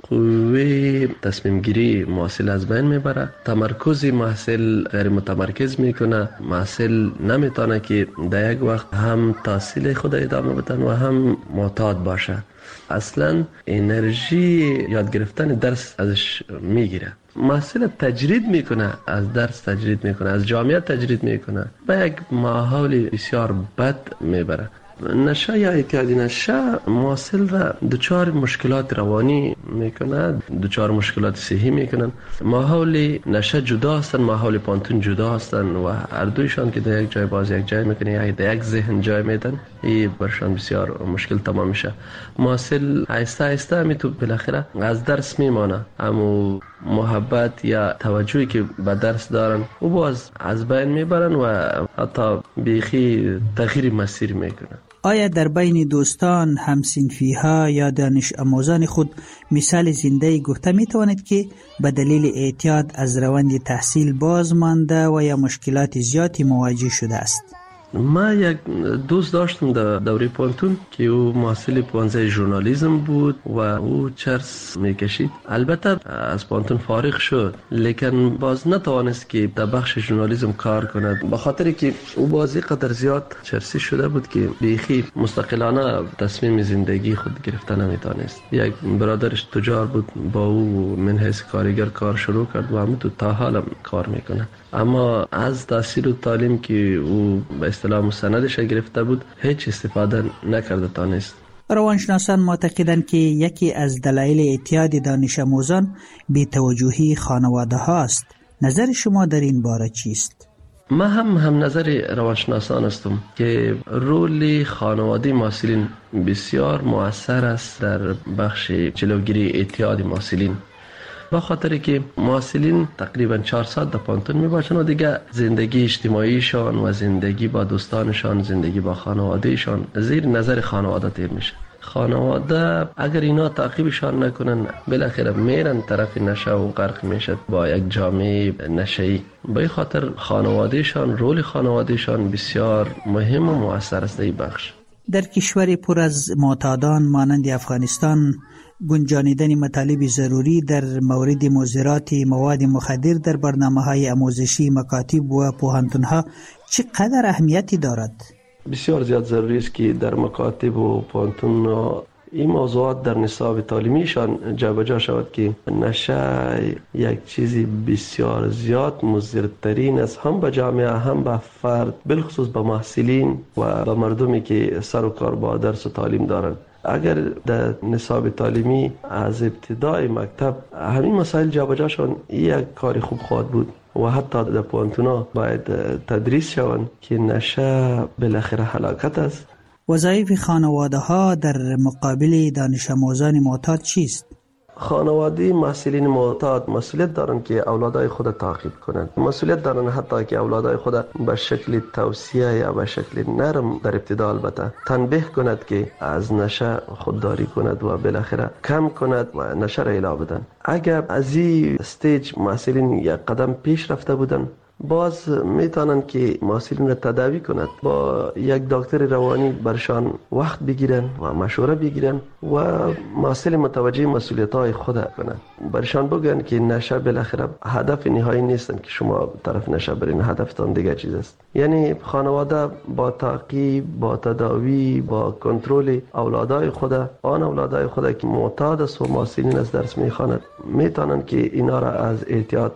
[SPEAKER 23] قوه تصمیم گیری محصل از بین میبره، تمرکز محصل غیر متمرکز میکنه، محصل نمیتونه که در یک وقت هم تحصیل خود ادامه بدن و هم معتاد باشه. اصلا انرژی یاد گرفتن درس ازش میگیره. محصل تجرید میکنه، از درس تجرید میکنه، از جامعه تجرید میکنه، به یک ماحول بسیار بد میبره. نشه یا اعتیادی نشه محصل را دچار مشکلات روانی میکنه، دچار مشکلات صحی میکنن. ماحول نشه جدا هستن، ماحول پانتون جدا هستن و هر دویشان که در یک جای باز یک جای میکنه یا در یک ذهن جای میدن، این برشان بسیار مشکل تمام میشه. محصل آهسته آهسته میتونه بالاخره از درس میمانه، اما محبت یا توجهی که به درس دارن و باز از بین میبرن و حتی بیخی تغییر مسیر میکنن.
[SPEAKER 12] آیا در بین دوستان، همسنفی ها یا دانش آموزان خود مثال زنده گفته می توانید که به دلیل اعتیاد از روند تحصیل باز مانده و یا مشکلات زیادی مواجه شده است؟
[SPEAKER 23] ما یک دوست داشتم در دوره پانتون که او محصل پانزه ژورنالیسم بود و او چرس میکشید. البته از پانتون فارغ شد، لیکن باز نتوانست که در بخش ژورنالیسم کار کند، به خاطر که او بازی قدر زیاد چرسی شده بود که بیخی مستقلانه تصمیم زندگی خود گرفتن نمیتونست. یک برادرش تجار بود، با او من حیث کارگر کار شروع کرد و همین تا حالا کار میکنه. اما از تحصیل و تعلیم که او به اصطلاح مستندش گرفته بود هیچ استفاده نکرده تانست.
[SPEAKER 12] روانشناسان معتقدند که یکی از دلایل اعتیاد دانش آموزان بی‌توجهی خانواده هاست. نظر شما در این باره چیست؟
[SPEAKER 23] ما هم نظر روانشناسان هستم که رول خانواده محصلین بسیار مؤثر است در بخش جلوگیری اعتیاد محصلین. با خاطر که محصلین تقریبا 4 ساعت در پانتون می باشن و دیگه زندگی اجتماعیشان و زندگی با دوستانشان، زندگی با خانوادهشان زیر نظر خانواده تیر میشه. خانواده اگر اینا تعقیبشان نکنن بالاخره میرن طرف نشه و غرق میشه با یک جامعه نشه‌ای. به این خاطر خانوادهشان، رول خانوادهشان بسیار مهم و مؤثر است در این بخش.
[SPEAKER 12] در کشوری پر از معتادان مانند افغانستان گنجانیدن مطالب ضروری در مورد مضرات مواد مخدر در برنامه‌های آموزشی مکاتب و پوهنتون‌ها چقدر اهمیتی دارد؟
[SPEAKER 23] بسیار زیاد ضروری است که در مکاتب و پوهنتون این موضوعات در نصاب تعلیمیشان جابجا شود که نشه یک چیزی بسیار زیاد مضرترین است، هم به جامعه هم به فرد، بالخصوص به محصلین و به مردمی که سر و کار با درس و تعلیم دارند. اگر در نصاب تعلیمی از ابتدای مکتب همین مسائل جابجا شوند، یک کار خوب خواهد بود و حتی در پوهنتون‌ها باید تدریس شوند که نشه بالاخره هلاکت است.
[SPEAKER 12] وظایف خانواده‌ها در مقابل دانش آموزان معتاد چیست؟
[SPEAKER 23] خانواده محصلین معتاد مسئولیت دارند که اولادای خود تعقیب کنند. مسئولیت دارند حتی که اولادای خود به شکل توصیه یا به شکل نرم در ابتدا البته تنبیه کند که از نشه خودداری کند و بالاخره کم کند و نشه را اله بدن. اگر از این استیج محصلین یک قدم پیش رفته بودند، باز میتونن که محصلین را تداوی کند، با یک دکتر روانی برشان وقت بگیرن و مشوره بگیرن و محصل متوجه مسئولیت های خود کنند. برشان بگن که نشه بالاخره هدف نهایی نیستن که شما طرف نشه برین، هدفتان دیگه چیز است. یعنی خانواده با تعقیب، با تداوی، با کنترل اولادای خود، آن اولادای خود که معتاد است و محصلین از درس میخواند، میتونن که اینا را از اعتیاد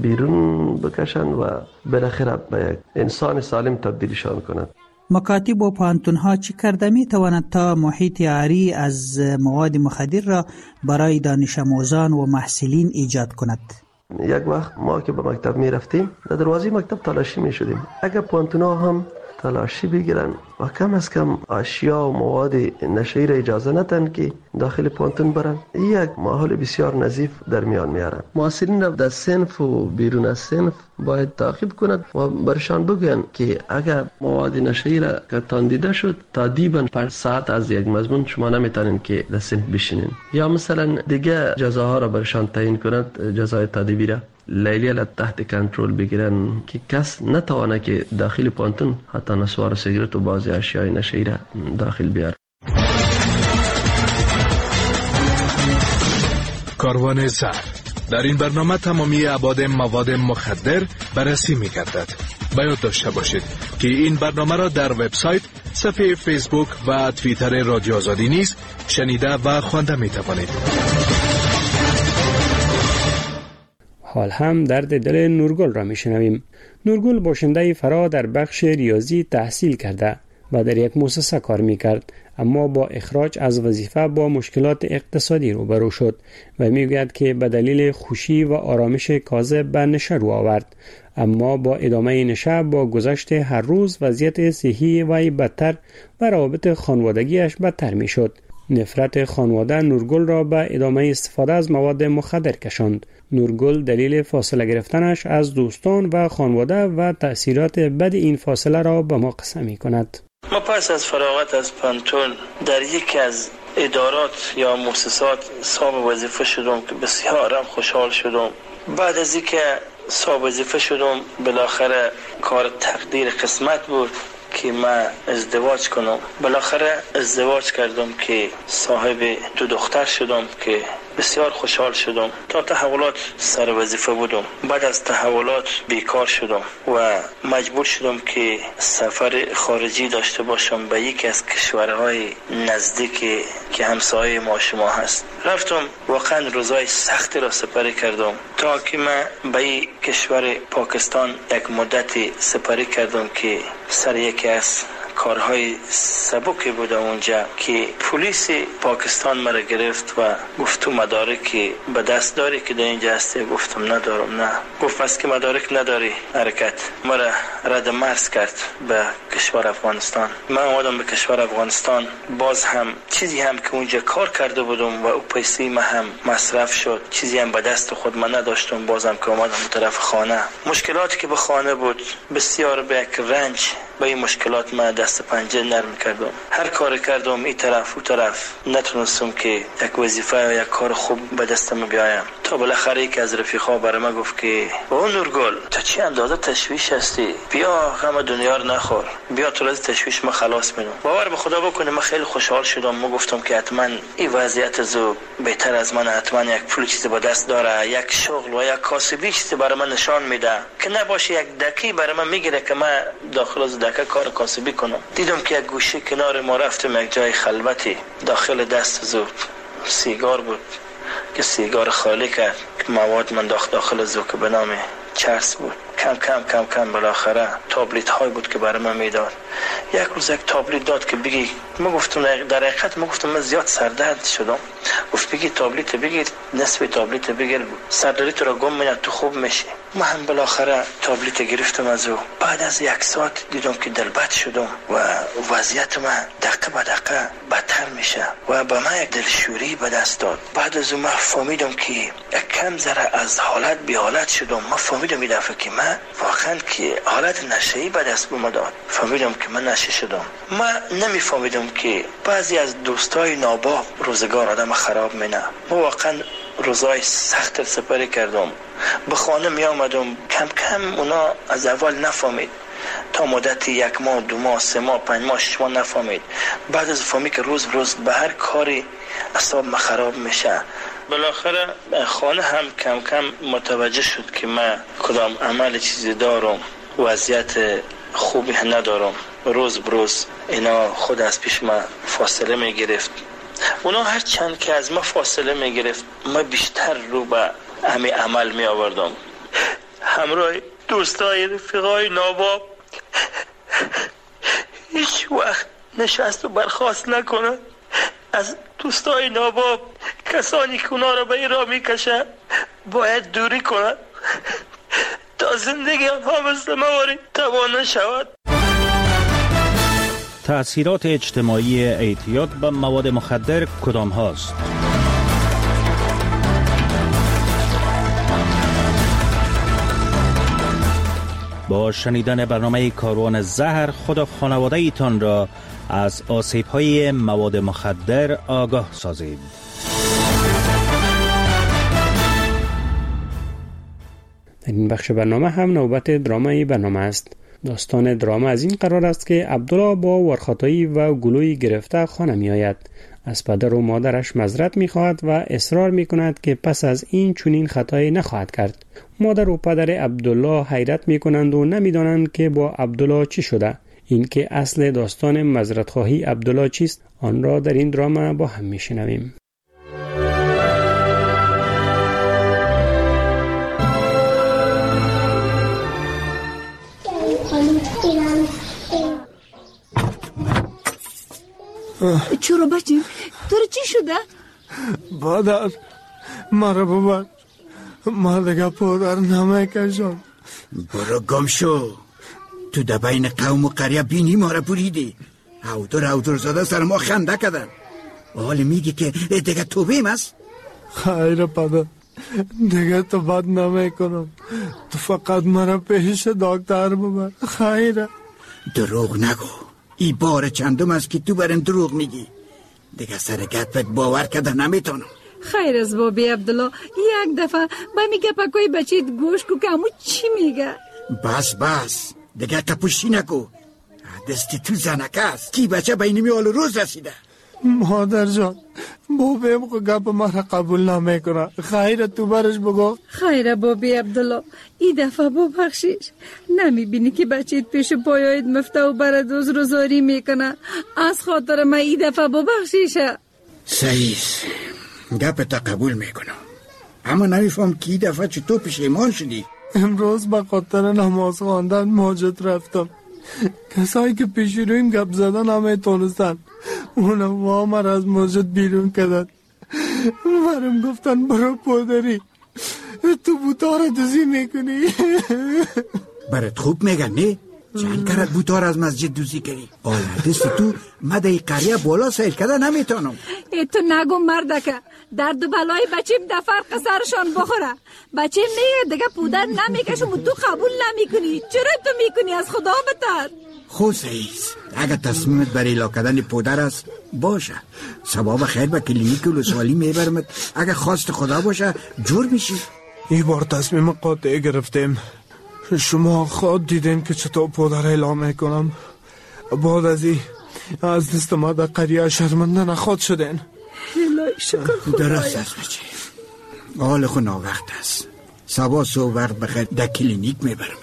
[SPEAKER 23] بیرون بکشن و بالاخره به یک انسان سالم تبدیلشان کنند.
[SPEAKER 12] مکاتب و پوهنتون‌ها چی کرده می تواند تا محیط عاری از مواد مخدر را برای دانش آموزان و محصلین ایجاد کند؟
[SPEAKER 23] یک وقت ما که به مکتب می رفتیم، در دروازه مکتب تلاشی می شدیم. اگر پوهنتون‌ها هم تلاشی بگیرن و کم از کم اشیا و مواد نشه‌ای را اجازه ندن که داخل پوهنتون برن، یک ماحول بسیار نظیف در میان میارن. محصلین را در صنف و بیرون از صنف باید تعقیب کند و برشان بگوین که اگر مواد نشه‌ای را که تاندیده شد تادیباً 5 ساعت از یک مضمون شما نمیتونین که در صنف بشینین، یا مثلا دیگه جزاها را برشان تعیین کند، جزای تادیبی را لیلی را تحت کنترل بگیرن که کس نتوانه که داخل پوهنتون حتی نسوار سیگرت و بعضی اشیای نشه‌ای را داخل بیاره.
[SPEAKER 13] کاروان زر در این برنامه تمامی ابعاد مواد مخدر بررسی می‌گردد. باید داشته باشید که این برنامه را در وبسایت، صفحه فیسبوک و توییتر رادیو آزادی نیز شنیده و خوانده می‌توانید.
[SPEAKER 18] حال هم درد دل نورگل را میشنویم. نورگل باشنده فرا در بخش ریاضی تحصیل کرده و در یک مؤسسه کار میکرد، اما با اخراج از وظیفه با مشکلات اقتصادی روبرو شد و میگوید که به دلیل خوشی و آرامش کاذب به نشه رو آورد، اما با ادامه نشه با گذشت هر روز وضعیت صحی وی بدتر و روابط خانوادگیش بدتر میشد. نفرت خانواده نورگل را به ادامه استفاده از مواد مخدر کشاند. نورگل دلیل فاصله گرفتنش از دوستان و خانواده و تأثیرات بد این فاصله را به ما قصه می کند.
[SPEAKER 25] ما پس از فراغت از پانتون در یکی از ادارات یا مؤسسات صاحب وظیفه شدم که بسیارم خوشحال شدم. بعد از اینکه صاحب وظیفه شدم بالاخره کار تقدیر قسمت بود که من ازدواج کنم. بالاخره ازدواج کردم که صاحب 2 دختر شدم که بسیار خوشحال شدم. تا تحولات سر وظیفه بودم. بعد از تحولات بیکار شدم و مجبور شدم که سفر خارجی داشته باشم به یکی از کشورهای نزدیک که همسایه ما شما هست. رفتم، واقعا روزای سختی را سپری کردم تا که من به این کشور پاکستان یک مدتی سپری کردم که سر یکی از کارهای سبکی بود اونجا که پلیس پاکستان مرا گرفت و گفت تو مدارکی به دست داری که در اینجا هستی؟ گفتم ندارم. نه. گفت پس که مدارک نداری حرکت. مرا رد مرز کرد به کشور افغانستان. من اومدم به کشور افغانستان، باز هم چیزی هم که اونجا کار کرده بودم و او پیسه من هم مصرف شد، چیزی هم به دست خود من نداشتم. بازم که اومدم طرف خانه، مشکلاتی که به خانه بود بسیار به یک رنج با این مشکلات من دست پنجه نرم کردم. هر کار کردم این طرف و طرف، نتونستم که یک وظیفه یا یک کار خوب به دستم بیایم. تا تا بالاخره یک از رفیقا برای من گفت که او نورگل تو چی اندازه تشویش هستی، بیا غم دنیا رو نخور، بیا تو از تشویش ما خلاص میدم. باور به خدا بکنه من خیلی خوشحال شدم. ما گفتم که حتما این وضعیت زو بهتر از من، حتما یک پول چیزی با دست داره، یک شغل و یک کاسبی چیزی برای من نشان میده که نباشه یک دکی برای من میگیره که من داخل از دکه کار کاسبی کنم. دیدم که یک گوشه کنار ما رفتم یک جای خلوتی، داخل دست زو سیگار بود که سیگار خالی کرد که مواد من داخل زو که به نام چرس بود. کم بالاخره تابلیت های بود که برای من میداد. یک روز یک تابلیت داد که بگی، ما گفتم در حقیقت ما گفتم من زیاد سردرد شدم، گفت بگی تابلیت بگیر، نصف تابلیت بگیر، سردردی تو را گم میاد تو خوب میشی. ما هم بالاخره تابلیت گرفتم از او. بعد از یک ساعت دیدم که دلبد شدم و وضعیت من دقیقه به دقیقه بدتر میشه و به من یک دلشوری به دست داد. بعد از اون من فهمیدم که یک کم ذره از حالت به حالت شدم. ما فهمیدم این دفعه که من واقعا که حالت نشه‌ای به دست بوم داد. فهمیدم که من نشه شدم. من نمیفهمیدم که بعضی از دوستای ناباب روزگار آدم خراب مینه. ما واقعا روزای سخت سپری کردم. به خانه می آمدم، کم کم اونا از اول نفهمید، تا مدت 1 ماه 2 ماه 3 ماه 5 ماه 6 ماه نفهمید. بعد از فهمید که روز به هر کاری اعصاب ما خراب میشه. بالاخره خانه هم کم کم متوجه شد که من کدام عمل چیزی دارم، وضعیت خوبی ندارم. روز بروز اینا خود از پیش ما فاصله می گرفت. اونا هر چند که از ما فاصله می گرفت، ما بیشتر رو به همین عمل می آوردم. همراه دوستای رفیقای ناباب هیچ وقت نشست و برخاست نکنن. از دوستای ناباب، کسانی که اونا را به این راه میکشن، باید دوری کنن تا زندگی آنها مثل مواری تباه نشود.
[SPEAKER 4] تأثیرات اجتماعی اعتیاد به مواد مخدر کدام هاست؟ با شنیدن برنامه کاروان زهر خود و خانواده ایتان را از آسیب‌های مواد مخدر آگاه سازید.
[SPEAKER 18] در این بخش برنامه هم نوبت درامای برنامه است. داستان دراما از این قرار است که عبدالله با ورخاتایی و گلوی گرفته خانه می آید. از پدر و مادرش معذرت می خواهد و اصرار می کند که پس از این چنین خطایی نخواهد کرد. مادر و پدر عبدالله حیرت می کنند و نمی دانند که با عبدالله چی شده. این که اصل داستان معذرت خواهی عبدالله چیست، آن را در این دراما با هم می شنویم.
[SPEAKER 14] چرا بچیم؟ تو چی شده؟
[SPEAKER 26] مادر مرا ببر، ما دیگه پدر نمیکشم.
[SPEAKER 27] برو گم شو. تو در بین قوم و قریه بینی ما را بریدی. هودر زاده سر ما خنده کردن. حالا میگی که دیگه توبیم است؟
[SPEAKER 26] خیر پدر، دیگه تو بد نمیکنم. تو فقط مرا پیش دکتر ببر. خیره.
[SPEAKER 27] دروغ نگو. ای بار چندم است که تو برم دروغ میگی. دیگه سرگت باور کرده نمیتونم.
[SPEAKER 14] خیر از بابی عبدالله، یک دفعه با میگه پاکوی بچیت گوش کو که همو چی میگه.
[SPEAKER 27] بس دیگه کپوشی نکو. دستی تو زنکه است کی بچه بینمی حال روز رسیده.
[SPEAKER 26] مادر جان، بابیم خو گپ مرا قبول نمیکنه. خیر تو برش بگو.
[SPEAKER 14] خیر بابی عبدالله، ای دفعه ببخشیش. نمیبینی که بچیت پیش پایایت مفته و برد روزاری میکنه. از خاطر من ای دفعه ببخشیشه.
[SPEAKER 27] صحیح، گپ تا قبول میکنم، اما نمیفهم که ای دفعه چطور پشیمان شدی.
[SPEAKER 26] امروز به خاطر نماز خواندن مسجد رفتم. کسایی که پیش رویم گپ زدن نمیتونستن، اونا وامر از مسجد بیرون کردن. برم گفتن برو پدری، تو بوتا را دوزی میکنی.
[SPEAKER 27] برات خوب میگن نه؟ چند کرد بوتا را از مسجد دوزی کردی؟ حالا دستی تو مده قریه بالا سیل کرده نمیتونم.
[SPEAKER 14] تو نگو مردکه، درد و بلای بچیم دفرق سرشان بخوره. بچیم میگه دیگه پودر نمیکشم و تو قبول نمیکنی. چرا تو میکنی؟ از خدا بتر.
[SPEAKER 27] خوب سعیز، اگر تصمیمت برای لا کردن پودر است باشه ثواب خیر به کلینیک ولسوالی میبرمت. اگه خواست خدا باشه جور میشی.
[SPEAKER 26] این بار تصمیم قاطع گرفتیم. شما خود دیدین که چطور پدر اعلام میکنم. بعد از این از دست ما در قریه شرمنده نخواد شدین.
[SPEAKER 14] الهی شکر خدایا.
[SPEAKER 27] درست است بچه. حال خود ناوقت است. صبح صبح وقت بخیر در کلینیک میبرمت.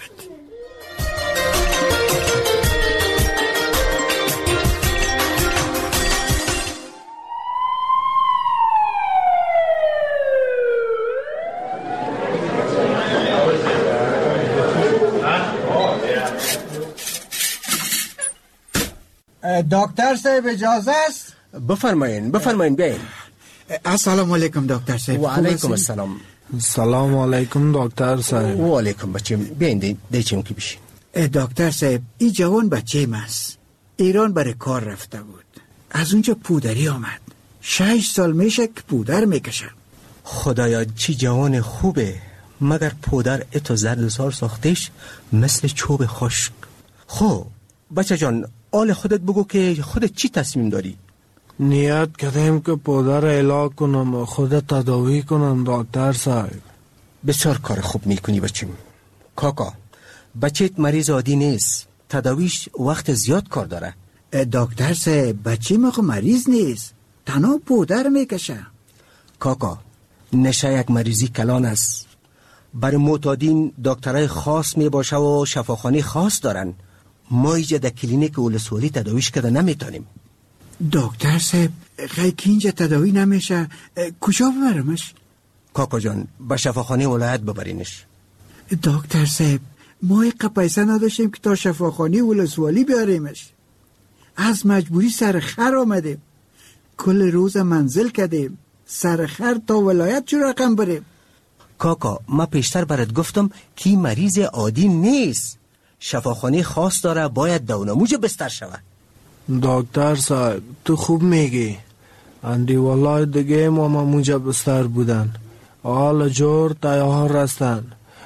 [SPEAKER 27] دکتر صاحب اجازه است؟
[SPEAKER 15] بفرمایین بیاین.
[SPEAKER 27] السلام علیکم دکتر صاحب.
[SPEAKER 15] و علیکم السلام.
[SPEAKER 26] سلام علیکم دکتر صاحب.
[SPEAKER 15] و علیکم بچه. بیاین دیچیم که بشین.
[SPEAKER 27] دکتر صاحب این جوان بچه است. ایران برای کار رفته بود. از اونجا پودری آمد. 6 سال میشه که پودر میکشه.
[SPEAKER 15] خدایا چی جوان خوبه. مگر پودر اتو زرد سال ساختش مثل چوب خشک. خب بچه جان آل خودت بگو که خودت چی تصمیم داری؟
[SPEAKER 26] نیت کردیم که پدر علاج کنم و خودت تداوی کنم دکتر صاحب.
[SPEAKER 15] بسیار کار خوب میکنی بچم. کاکا بچهت مریض عادی نیست. تداویش وقت زیاد کار داره.
[SPEAKER 27] دکتر صاحب بچه ما مریض نیست. تنها پودر میکشه.
[SPEAKER 15] کاکا نشه یک مریضی کلان است. برای معتادین دکترای خاص میباشه و شفاخانه خاص دارن. ما اینجا در کلینیک ولسوالی تداویش کرده نمیتونیم.
[SPEAKER 27] دکتر صاحب خیلی که اینجا تداوی نمیشه کجا ببرمش؟
[SPEAKER 15] کاکا جان به شفاخانه ولایت ببرینش.
[SPEAKER 27] دکتر صاحب ما یک پیسه نداشتیم که تا شفاخانه ولسوالی بیاریمش. از مجبوری سرخر آمدیم. کل روز منزل کردیم. سرخر تا ولایت چه رقم بریم؟
[SPEAKER 15] کاکا ما پیشتر برات گفتم که مریض عادی نیست. شفاخانه خاص داره باید دونموج بستر شود.
[SPEAKER 26] دکتر صاحب تو خوب میگی. اندی والله دیگه ما مونجا بستر بودن. حال جور تیار هستن.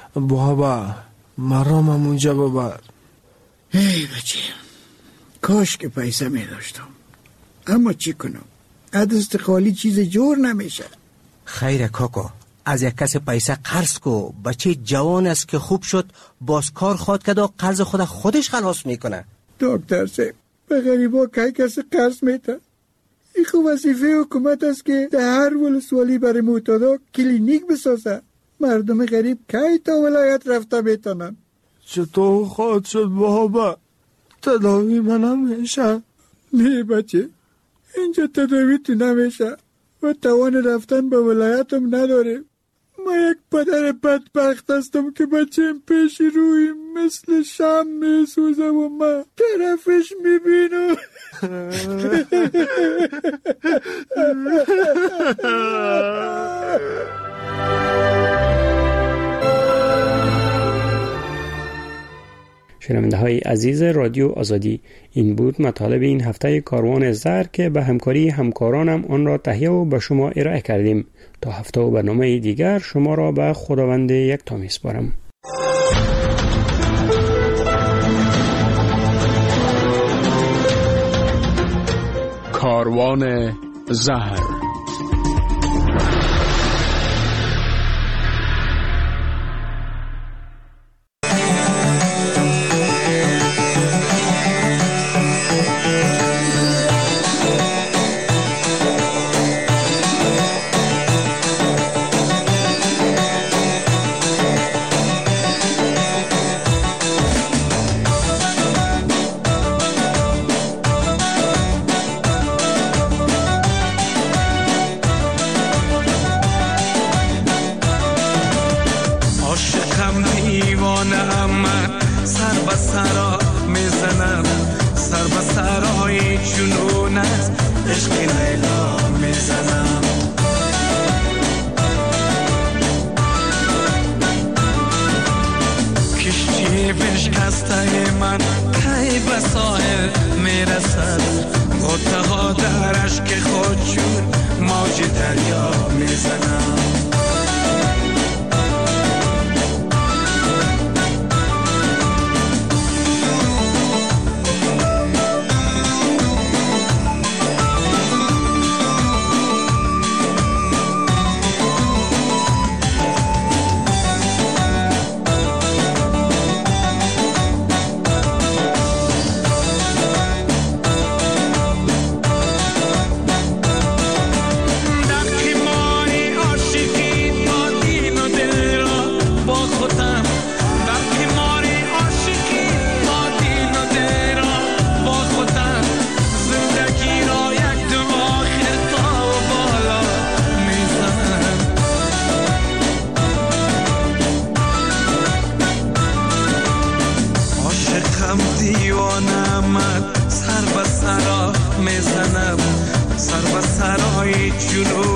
[SPEAKER 26] بابا مرا مونجا ببر.
[SPEAKER 27] ای بچه کاش که پیسه می داشتم. اما چی کنم؟ دست خالی چیز جور نمیشه.
[SPEAKER 15] خیر کاکا از یک کس پیسه قرض کو. بچه جوان است که خوب شد باز کار خواد کرد و قرض خودش خلاص میکنه.
[SPEAKER 27] دکتر صاحب به غریبا که کسی قرض میده. این خوب وظیفه حکومت است که در هر ولسوالی برای معتادا کلینیک بسازه. مردم غریب کی تا ولایت رفته میتونن.
[SPEAKER 26] چطور خواهد شد بابا؟ تداوی من نمیشه.
[SPEAKER 27] نه بچه اینجا تداوی تو نمیشه و توان رفتن به ولایتم نداره. ما یک پدر بدبخت هستم که بچه‌م پیش روی مثل شم میسوزه و من طرفش میبینم.
[SPEAKER 18] شنونده های عزیز رادیو آزادی، این بود مطالب این هفته کاروان زهر که به همکاری همکارانم آن را تهیه و به شما ارائه کردیم. تا هفته و برنامه دیگر شما را به خداوند یکتا میسپارم.
[SPEAKER 5] کاروان زهر.
[SPEAKER 11] جنوب